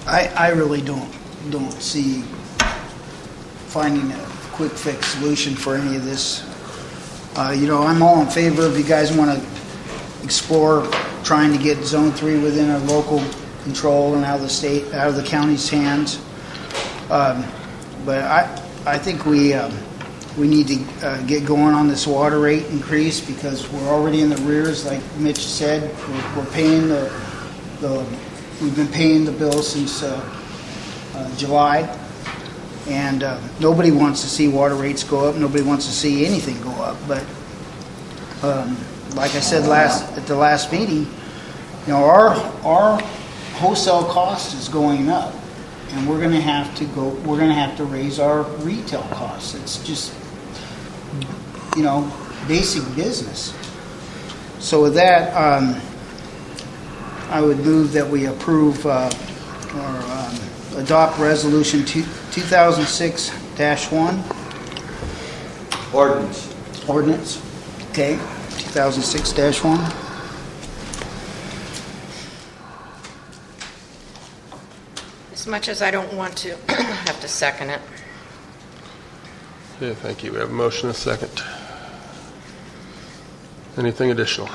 I really don't see finding a quick fix solution for any of this. I'm all in favor if you guys want to explore trying to get Zone 3 within our local control and out of the county's hands. But I think we need to get going on this water rate increase because we're already in the rears, like Mitch said. We're paying we've been paying the bill since July, and nobody wants to see water rates go up. Nobody wants to see anything go up. But like I said at the last meeting, our wholesale cost is going up, and we're going to have to raise our retail costs. It's just basic business. So with that, I would move that we approve or adopt Resolution 2006-1. Ordinance. Okay. 2006-1. As much as I don't want to, I have to second it. Okay, thank you. We have a motion and a second. Anything additional?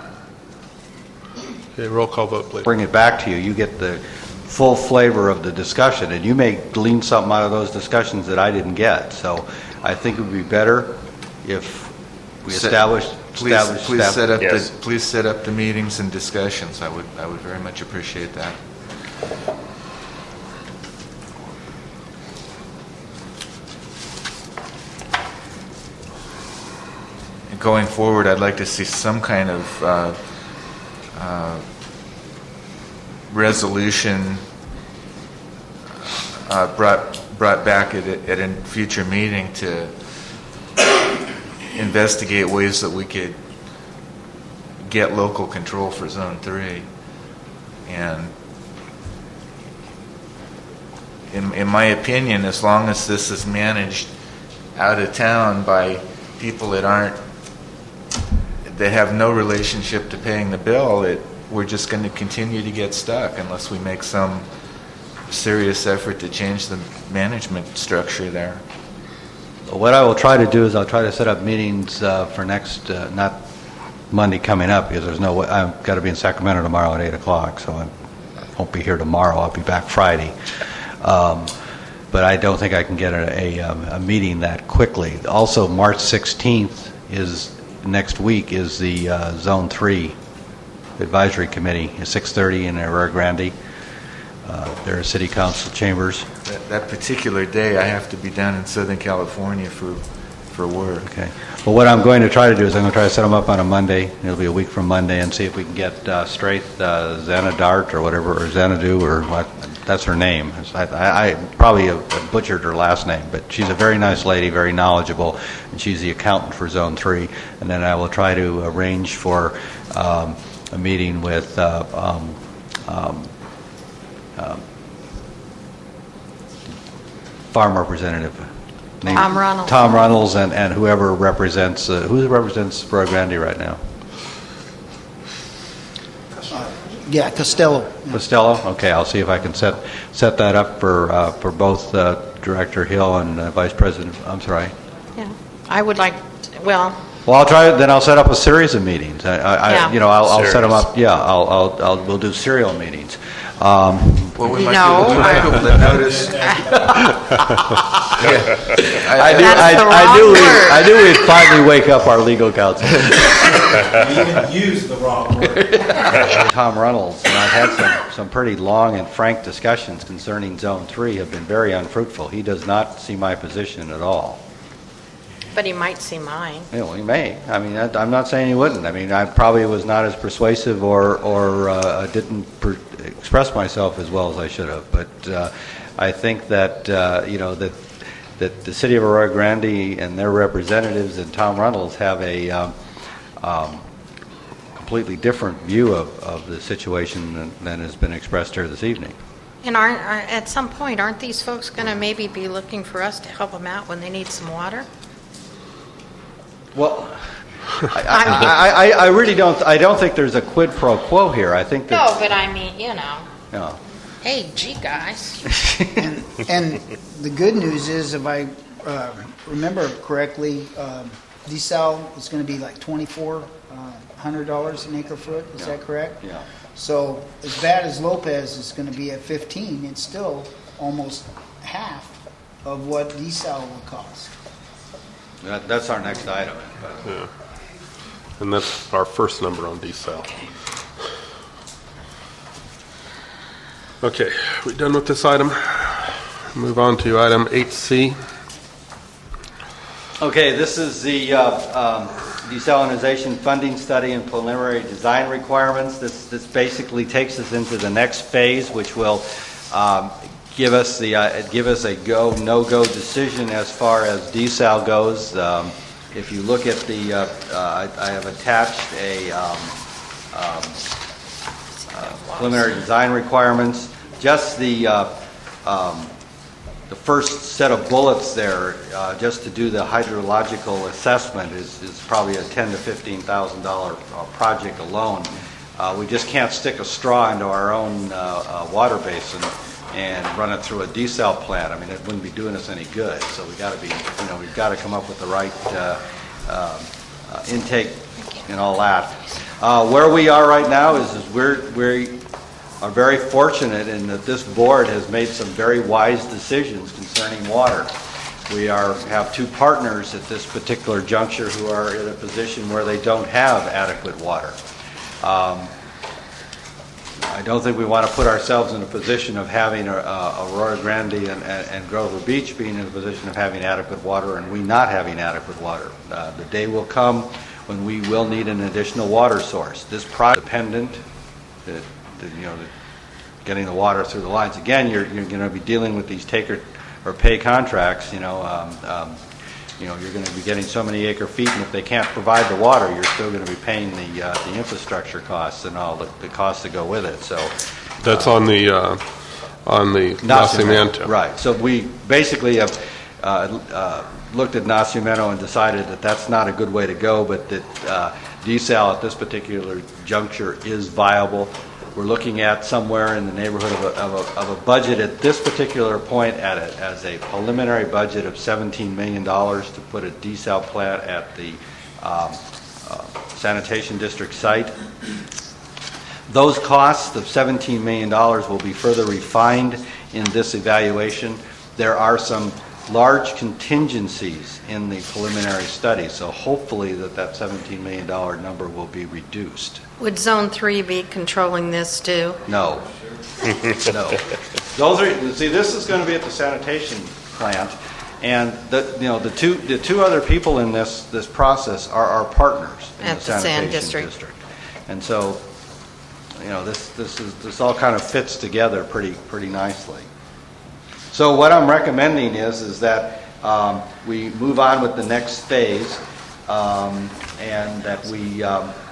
Okay, roll call vote, please. Bring it back to you. You get the full flavor of the discussion, and you may glean something out of those discussions that I didn't get. So I think it would be better if we establish. Please set up the meetings and discussions. I would very much appreciate that. Going forward, I'd like to see some kind of resolution brought back at a future meeting to investigate ways that we could get local control for Zone 3. And in my opinion, as long as this is managed out of town by people that have no relationship to paying the bill, we're just going to continue to get stuck unless we make some serious effort to change the management structure there. What I will try to do is I'll try to set up meetings for next, not Monday coming up, because there's no way, I've got to be in Sacramento tomorrow at 8 o'clock, so I won't be here tomorrow. I'll be back Friday. But I don't think I can get a meeting that quickly. Also, March 16th next week is the Zone 3 Advisory Committee at 6:30 in Aurora Grande. There are city council chambers. That particular day, I have to be down in Southern California for work. Okay. Well, what I'm going to try to do is I'm going to try to set them up on a Monday. It'll be a week from Monday, and see if we can get Xana Dart or whatever, or Xanadu or what. That's her name. I probably butchered her last name, but she's a very nice lady, very knowledgeable, and she's the accountant for Zone 3. And then I will try to arrange for a meeting with farm representative named Tom Runnels. Tom Runnels, and whoever represents who represents Rio Grande right now. Costello. Costello. Okay, I'll see if I can set that up for both Director Hill and Vice President. I'm sorry. Yeah, I would like. Well, I'll try. Then I'll set up a series of meetings. I'll set them up. Yeah, we'll do serial meetings. Well, we might be able to notice. I knew we'd finally wake up our legal counsel. You even used the wrong word. Tom Runnels and I've had some pretty long and frank discussions concerning Zone 3 have been very unfruitful. He does not see my position at all. but he might see mine. Well, he may. I mean, I'm not saying he wouldn't. I mean, I probably was not as persuasive or didn't express myself as well as I should have. But I think that that the city of Arroyo Grande and their representatives and Tom Runnels have a completely different view of the situation than has been expressed here this evening. And at some point, aren't these folks going to maybe be looking for us to help them out when they need some water? Well, I really don't. I don't think there's a quid pro quo here. I think that. No, but I mean, No. Hey, gee, guys. And the good news is, if I remember correctly, desal is going to be like $2,400 an acre foot. Is that correct? Yeah. So as bad as Lopez is going to be at 15, it's still almost half of what desal will cost. That's our next item. Yeah. And that's our first number on desal. Okay, we done with this item? Move on to item 8C. Okay, this is the desalinization funding study and preliminary design requirements. This basically takes us into the next phase, which will give us a go, no-go decision as far as desal goes. If you look at the, I have attached a preliminary design requirements. Just the first set of bullets there, just to do the hydrological assessment, is probably a $10,000 to $15,000 project alone. We just can't stick a straw into our own water basin and run it through a desal plant. I mean, it wouldn't be doing us any good. So we've got to come up with the right intake and all that. Where we are right now is we are very fortunate in that this board has made some very wise decisions concerning water. We have two partners at this particular juncture who are in a position where they don't have adequate water. I don't think we want to put ourselves in a position of having Aurora Grande and Grover Beach being in a position of having adequate water and we not having adequate water. The day will come when we will need an additional water source. This project is dependent, getting the water through the lines. Again, you're going to be dealing with these take or pay contracts. You're going to be getting so many acre feet, and if they can't provide the water, you're still going to be paying the infrastructure costs and all the costs that go with it. So that's on the Nacimiento. Right. So we basically have looked at Nacimiento and decided that that's not a good way to go, but that desal at this particular juncture is viable. We're looking at somewhere in the neighborhood of a budget at this particular point as a preliminary budget of $17 million to put a desal plant at the sanitation district site. Those costs of $17 million will be further refined in this evaluation. There are some large contingencies in the preliminary study, so hopefully that $17 million number will be reduced. Would Zone 3 be controlling this too? No. No. This is going to be at the sanitation plant, and the two other people in this process are our partners in the sanitation district. And so, this all kind of fits together pretty nicely. So what I'm recommending is that we move on with the next phase, and that we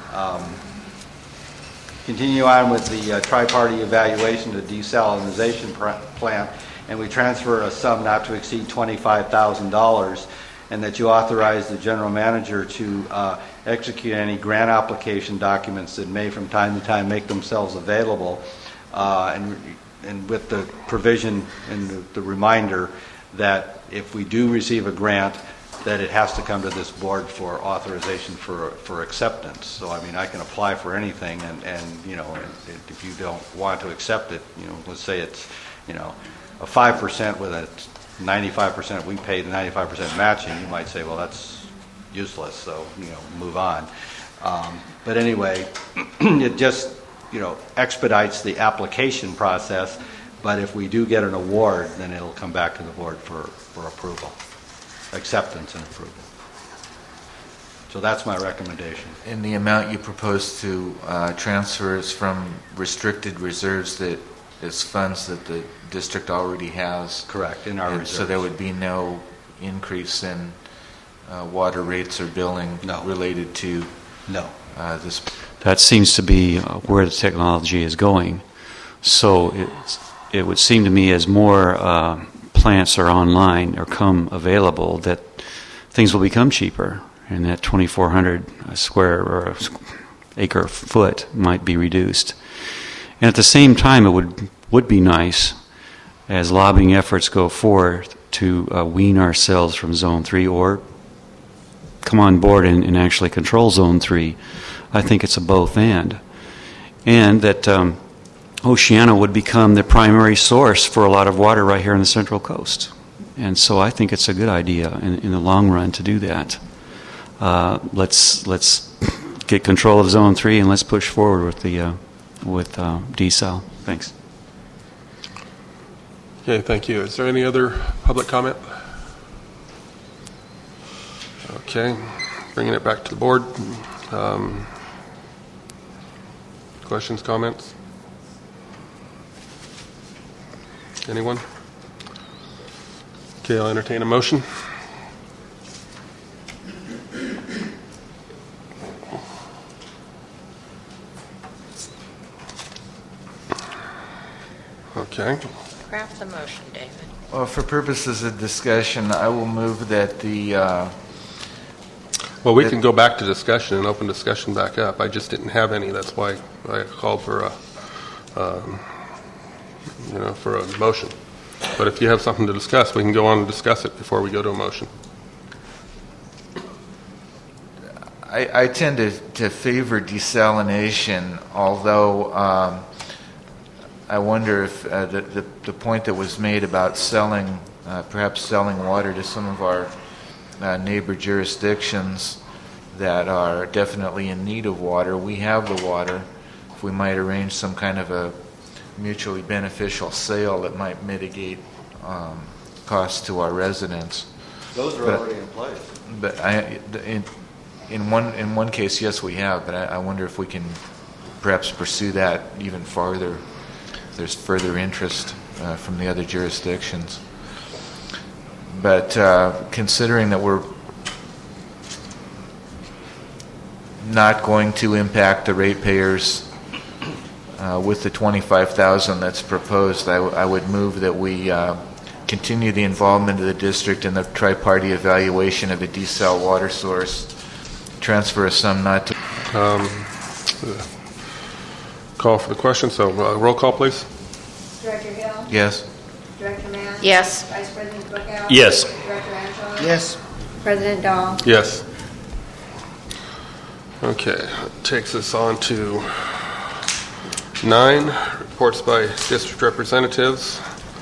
continue on with the tri-party evaluation of the desalinization plant, and we transfer a sum not to exceed $25,000, and that you authorize the general manager to execute any grant application documents that may from time to time make themselves available, and with the provision and the reminder that if we do receive a grant, that it has to come to this board for authorization for acceptance. So I mean, I can apply for anything, and if you don't want to accept it, let's say it's a 5% with a 95%, we pay the 95% matching. You might say, well, that's useless, so move on. But anyway, it just expedites the application process. But if we do get an award, then it'll come back to the board for approval. Acceptance and approval. So that's my recommendation. And the amount you propose to transfer is from restricted reserves that is funds that the district already has? Correct, in our reserves. So there would be no increase in water rates or billing related to this? That seems to be where the technology is going. So it would seem to me as more plants are online or come available, that things will become cheaper, and that 2,400 square or acre foot might be reduced. And at the same time, it would would be nice as lobbying efforts go forth to wean ourselves from Zone 3 or come on board and actually control Zone 3. I think it's a both and. And that Oceana would become the primary source for a lot of water right here on the Central Coast. And so I think it's a good idea in the long run to do that. Let's get control of Zone 3 and let's push forward with desal. Thanks. Okay, thank you. Is there any other public comment? Okay, bringing it back to the board. Questions, comments? Anyone? Okay, I'll entertain a motion. Okay. Craft the motion, David. Well, for purposes of discussion, I will move that the... Well, we can go back to discussion and open discussion back up. I just didn't have any. That's why I called for a motion. But if you have something to discuss, we can go on and discuss it before we go to a motion. I tend to favor desalination, although I wonder if the point that was made about perhaps selling water to some of our neighbor jurisdictions that are definitely in need of water. We have the water. If we might arrange some kind of a mutually beneficial sale that might mitigate costs to our residents. Those are already in place. But in one case, yes, we have. But I wonder if we can perhaps pursue that even farther. If there's further interest from the other jurisdictions. But considering that we're not going to impact the ratepayers with the $25,000 that's proposed, I would move that we continue the involvement of the district in the tri-party evaluation of a desal water source, transfer a sum not to... Call for the question. So roll call, please. Director Hill? Yes. Director Mann? Yes. Vice President Bookout? Yes. Director Angelo? Yes. President Dahl? Yes. Okay, that takes us on to 9, reports by district representatives.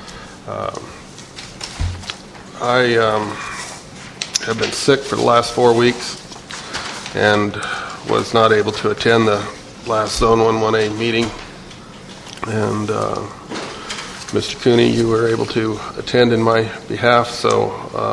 I have been sick for the last 4 weeks and was not able to attend the last Zone 1-1A meeting. And Mr. Cooney, you were able to attend in my behalf, so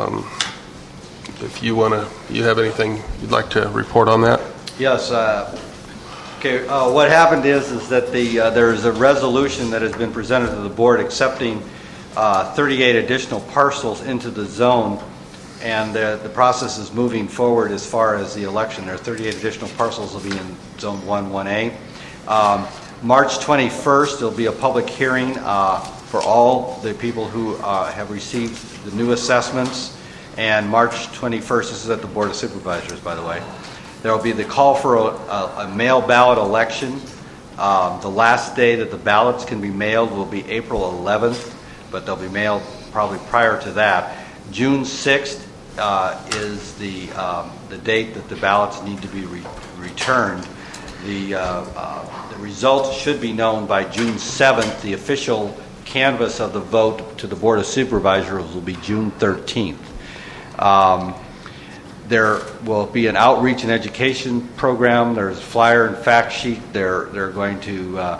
if you have anything you'd like to report on that? Yes. Okay. What happened is that there is a resolution that has been presented to the board accepting 38 additional parcels into the zone, and the process is moving forward as far as the election. There are 38 additional parcels will be in Zone 1-1A. March 21st, there'll be a public hearing for all the people who have received the new assessments. And March 21st, this is at the Board of Supervisors, by the way, there will be the call for a mail ballot election. The last day that the ballots can be mailed will be April 11th, but they'll be mailed probably prior to that. June 6th is the date that the ballots need to be returned. The results should be known by June 7th. The official canvass of the vote to the Board of Supervisors will be June 13th. There will be an outreach and education program. There's a flyer and fact sheet. They're going to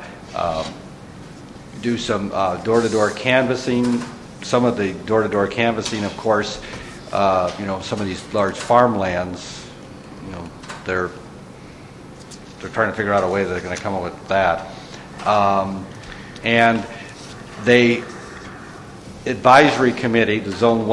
do some door-to-door canvassing. Some of the door-to-door canvassing, of course, some of these large farmlands, they're trying to figure out a way that they're going to come up with that. And the advisory committee, the Zone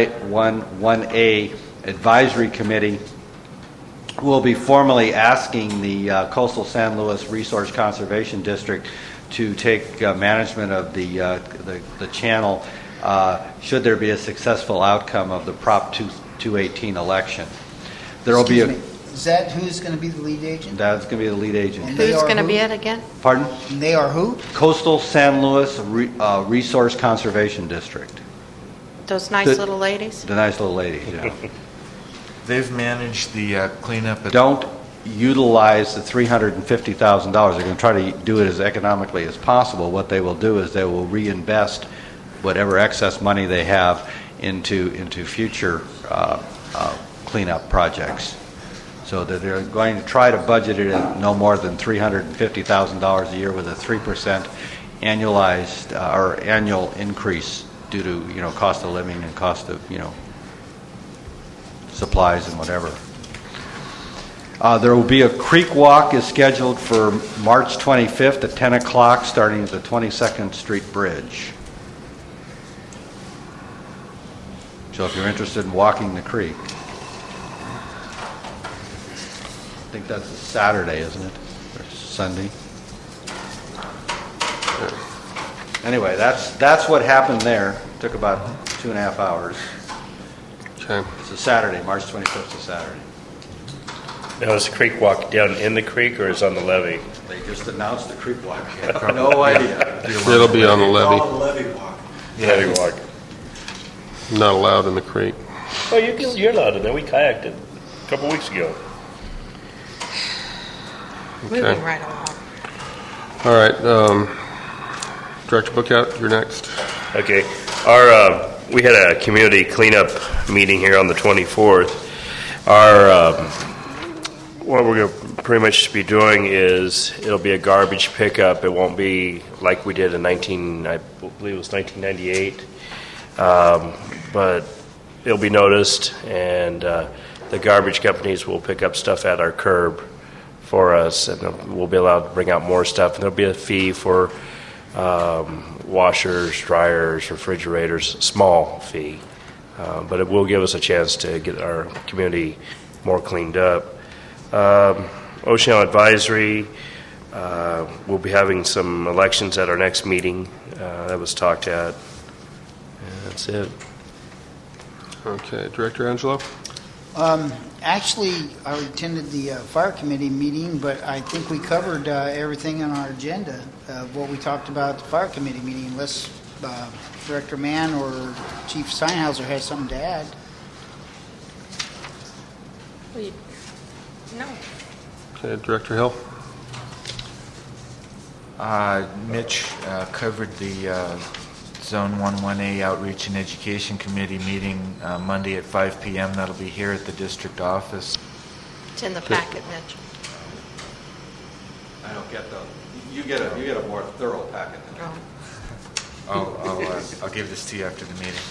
1A advisory committee, will be formally asking the Coastal San Luis Resource Conservation District to take management of the channel should there be a successful outcome of the Prop 218 election. There will be Is that who's going to be the lead agent? That's going to be the lead agent. And they Who's are going to who? be it again? Pardon? And they are who? Coastal San Luis Resource Conservation District. Those nice The- little ladies? The nice little ladies, yeah. They've managed the cleanup at... Don't utilize the $350,000. They're going to try to do it as economically as possible. What they will do is they will reinvest whatever excess money they have into future cleanup projects. So that they're going to try to budget it at no more than $350,000 a year with a 3% annualized or annual increase due to cost of living and cost of supplies and whatever. There will be a creek walk is scheduled for March 25th at 10 o'clock starting at the 22nd Street Bridge. So if you're interested in walking the creek, I think that's a Saturday, isn't it? Or Sunday? Anyway, that's what happened there. Took about 2.5 hours. Okay. It's a Saturday, March 25th is a Saturday. Now, is the creek walk down in the creek or is on the levee? They just announced the creek walk. No idea. It'll be on the levee. Call it the levee walk. Levee walk. Not allowed in the creek. Oh, you're allowed in there. We kayaked it a couple weeks ago. Moving right along. All right. Director Bookout, you're next. Okay. We had a community cleanup meeting here on the 24th. What we're going to pretty much be doing is it'll be a garbage pickup. It won't be like we did in I believe it was 1998. But it'll be noticed, and the garbage companies will pick up stuff at our curb for us, and we'll be allowed to bring out more stuff. And there'll be a fee for washers, dryers, refrigerators, small fee. But it will give us a chance to get our community more cleaned up. Oceano Advisory, we'll be having some elections at our next meeting. That was talked at. And that's it. Okay. Director Angelo? Actually, I attended the fire committee meeting, but I think we covered everything on our agenda of what we talked about at the fire committee meeting, unless Director Mann or Chief Steinhauser has something to add. No. Okay. Director Hill? Mitch covered the Zone 11A Outreach and Education Committee meeting Monday at 5 p.m. That'll be here at the district office. It's in the packet, Mitch. I don't get those. You get a more thorough packet than that. I'll give this to you after the meeting.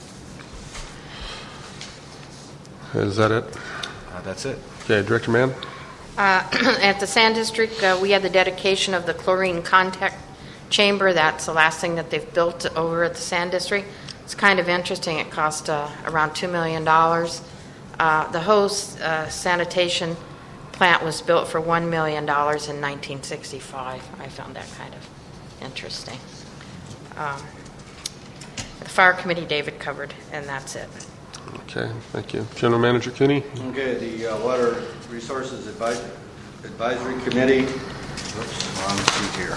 Is that it? That's it. Okay. Director Mann? At the Sand District, we had the dedication of the chlorine contact chamber. That's the last thing that they've built over at the Sand District. It's kind of interesting. It cost around $2 million. The hose sanitation plant was built for $1 million in 1965. I found that kind of interesting. The fire committee, David covered, and that's it. Okay. Thank you. General Manager Cooney? Okay, the Water Resources Advisory Committee. Oops, wrong sheet here.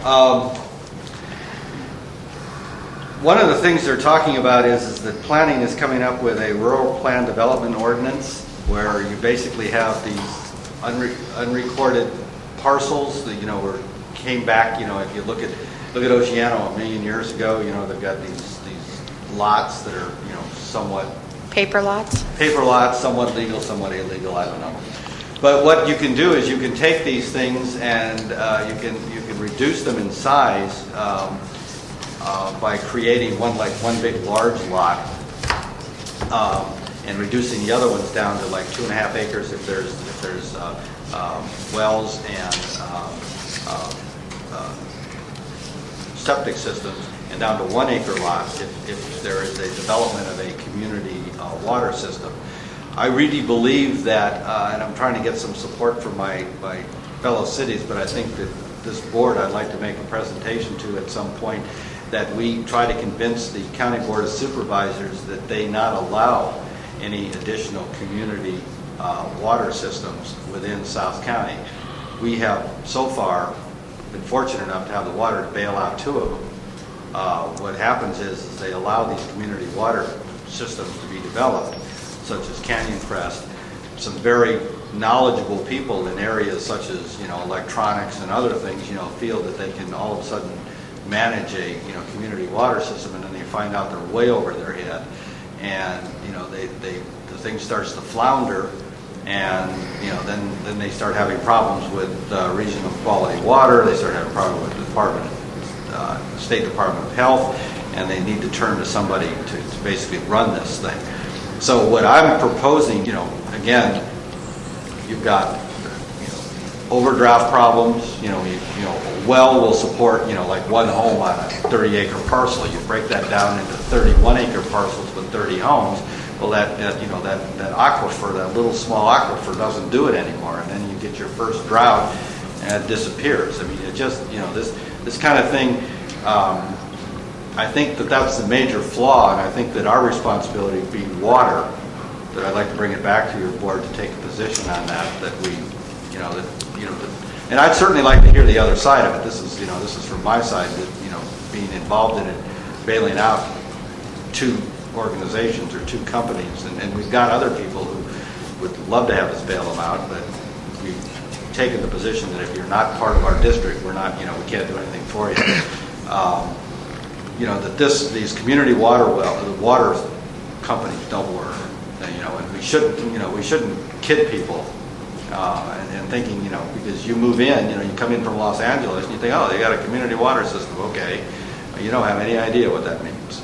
One of the things they're talking about is that planning is coming up with a rural plan development ordinance where you basically have these unrecorded parcels that were came back. If you look at Oceano a million years ago, they've got these lots that are somewhat paper lots, somewhat legal, somewhat illegal. I don't know. But what you can do is you can take these things and you can reduce them in size by creating one big large lot and reducing the other ones down to like 2.5 acres if there's wells and septic systems, and down to 1 acre lots if there is a development of a community water system. I really believe that, and I'm trying to get some support from my fellow cities, but I think that this board I'd like to make a presentation to at some point, that we try to convince the County Board of Supervisors that they not allow any additional community water systems within South County. We have so far been fortunate enough to have the water to bail out 2 of them. What happens is they allow these community water systems to be developed, such as Canyon Crest. Some very knowledgeable people in areas such as, electronics and other things, feel that they can all of a sudden manage a, community water system, and then they find out they're way over their head, and, the thing starts to flounder, and, then they start having problems with regional quality water. They start having problems with the State Department of Health, and they need to turn to somebody to basically run this thing. So what I'm proposing, again, you've got overdraft problems. A well will support like one home on a 30-acre parcel. You break that down into 31-acre parcels with 30 homes. Well, that aquifer, that little small aquifer, doesn't do it anymore, and then you get your first drought, and it disappears. I mean, it just this kind of thing. I think that's the major flaw, and I think that our responsibility being water, that I'd like to bring it back to your board to take a position on that we, and I'd certainly like to hear the other side of it. This is from my side, that, being involved in it, bailing out 2 organizations or 2 companies, and we've got other people who would love to have us bail them out, but we've taken the position that if you're not part of our district, we're not, we can't do anything for you. That these community water companies don't work, and we shouldn't kid people, and thinking, because you move in, you come in from Los Angeles and you think, oh, they got a community water system, okay, you don't have any idea what that means.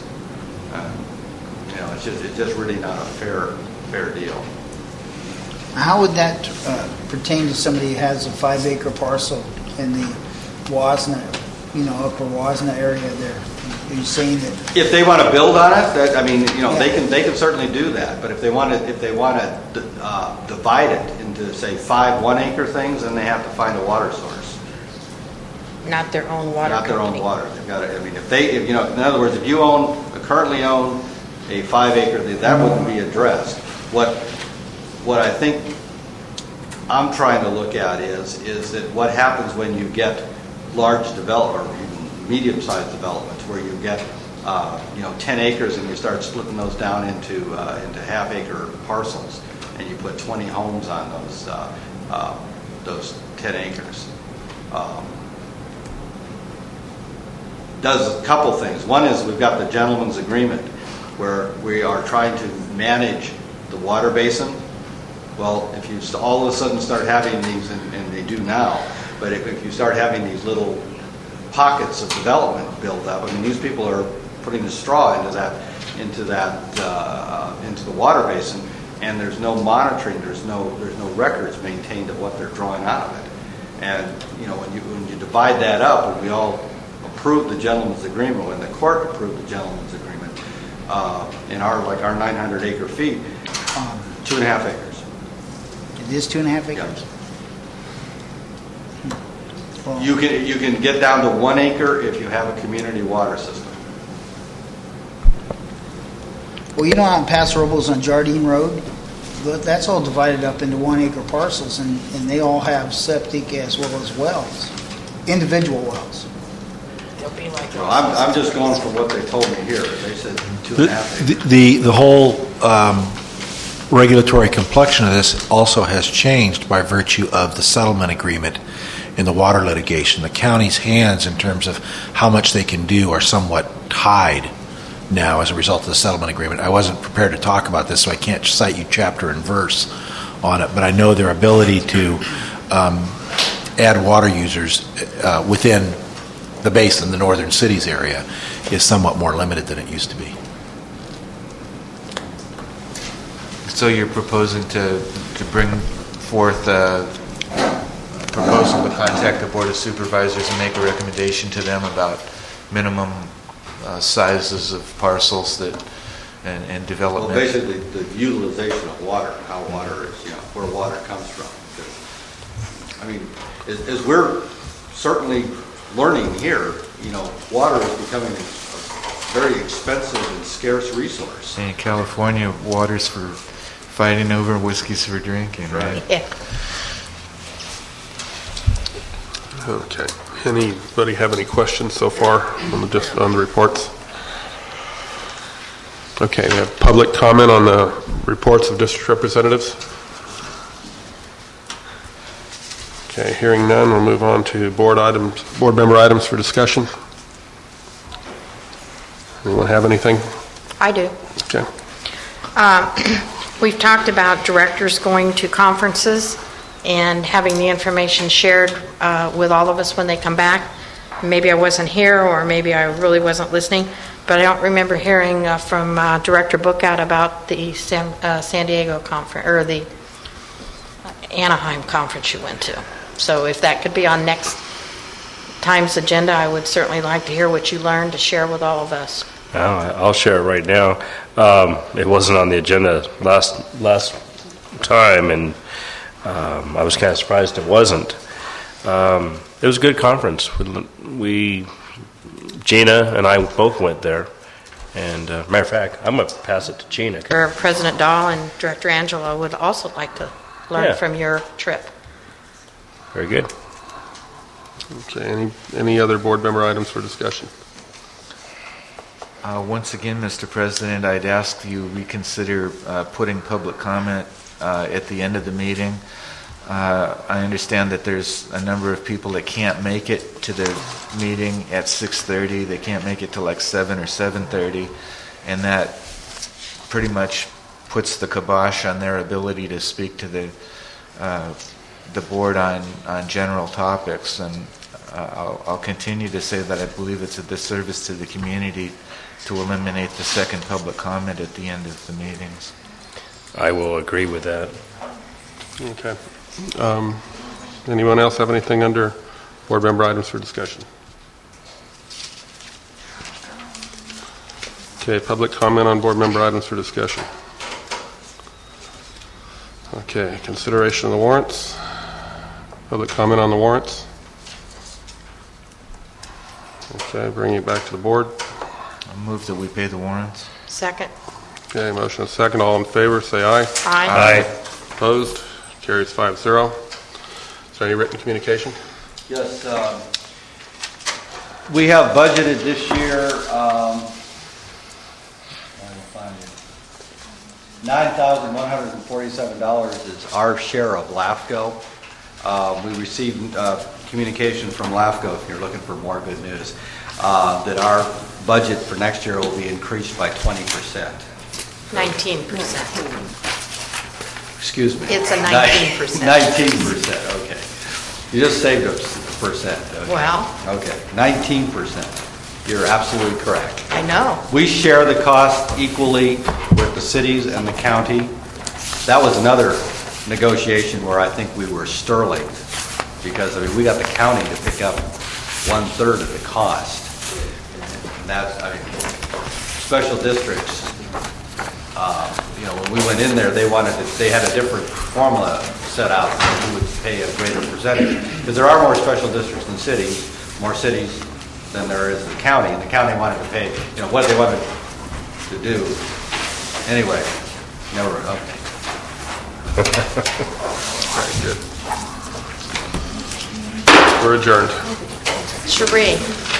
It's just really not a fair deal. How would that pertain to somebody who has a 5-acre parcel in the Wasna, upper Wasna area there? Are you saying that if they want to build on it, they can certainly do that. But if they want to divide it into, say, 5 1-acre things, then they have to find a water source. Not their own water. Not their own water. They've got to. In other words, if you currently own a 5-acre, that wouldn't be addressed. What I think I'm trying to look at is that what happens when you get large development or even medium-sized developments where you get 10 acres and you start splitting those down into half-acre parcels, and you put 20 homes on those 10 acres. Does a couple things. One is we've got the gentleman's agreement where we are trying to manage the water basin. Well, if you all of a sudden start having these, and they do now, but if you start having these little pockets of development built up, these people are putting the straw into the water basin, and there's no monitoring, there's no records maintained of what they're drawing out of it. And when you divide that up, and we all approved the gentleman's agreement, when the court approved the gentleman's agreement, in our 900 acre feet, 2.5 acres. It is 2.5 acres? Yeah. Well, you can get down to 1 acre if you have a community water system. Well, out in Paso Robles on Jardine Road, that's all divided up into 1-acre parcels, and they all have septic as well as wells, individual wells. Well, I'm just going from what they told me here. They said 2.5 acres. The whole regulatory complexion of this also has changed by virtue of the settlement agreement in the water litigation. The county's hands in terms of how much they can do are somewhat tied now as a result of the settlement agreement. I wasn't prepared to talk about this, so I can't cite you chapter and verse on it, but I know their ability to add water users within the basin, the northern cities area, is somewhat more limited than it used to be. So you're proposing to bring forth a proposal to contact the Board of Supervisors and make a recommendation to them about minimum sizes of parcels and development? Well, basically the utilization of water, how water is, where water comes from. As we're certainly learning here, water is becoming a very expensive and scarce resource. In California, water's for Fighting over whiskeys for drinking, right? Yeah. Okay. Anybody have any questions so far on the reports? Okay, we have public comment on the reports of district representatives. Okay, hearing none, we'll move on to board member items for discussion. Anyone have anything? I do. Okay. We've talked about directors going to conferences and having the information shared with all of us when they come back. Maybe I wasn't here, or maybe I really wasn't listening, but I don't remember hearing from Director Bookout about the San Diego conference, or the Anaheim conference you went to. So if that could be on next time's agenda, I would certainly like to hear what you learned to share with all of us. I'll share it right now. It wasn't on the agenda last time, and I was kind of surprised it wasn't. It was a good conference. Gina and I both went there. And matter of fact, I'm going to pass it to Gina. President Dahl and Director Angela would also like to learn from your trip. Very good. Okay, any other board member items for discussion? Once again, Mr. President, I'd ask you reconsider putting public comment at the end of the meeting. I understand that there's a number of people that can't make it to the meeting at 6:30. They can't make it till like 7 or 7:30, and that pretty much puts the kibosh on their ability to speak to the board on general topics. And I'll continue to say that I believe it's a disservice to the community to eliminate the second public comment at the end of the meetings. I will agree with that. Okay. Anyone else have anything under board member items for discussion? Okay, public comment on board member items for discussion. Okay, consideration of the warrants. Public comment on the warrants. Okay, bringing it back to the board. I move that we pay the warrants. Second. Okay, motion and second. All in favor, say aye. Aye. Aye. Opposed? Carries 5-0. Is there any written communication? Yes, we have budgeted this year, $9,147 is our share of LAFCO. We received communication from LAFCO, if you're looking for more good news, that our budget for next year will be increased by 20%. 19%. Excuse me. It's a 19%. 19%, okay. You just saved a percent. Okay. Well. Okay, 19%. You're absolutely correct. I know. We share the cost equally with the cities and the county. That was another negotiation where I think we were sterling, because we got the county to pick up 1/3 of the cost. And that's, special districts, when we went in there, they had a different formula set out, so we would pay a greater percentage. Because there are more special districts than cities, more cities than there is in the county, and the county wanted to pay, what they wanted to do. Anyway, never, okay. Very good. We're adjourned. Cherie.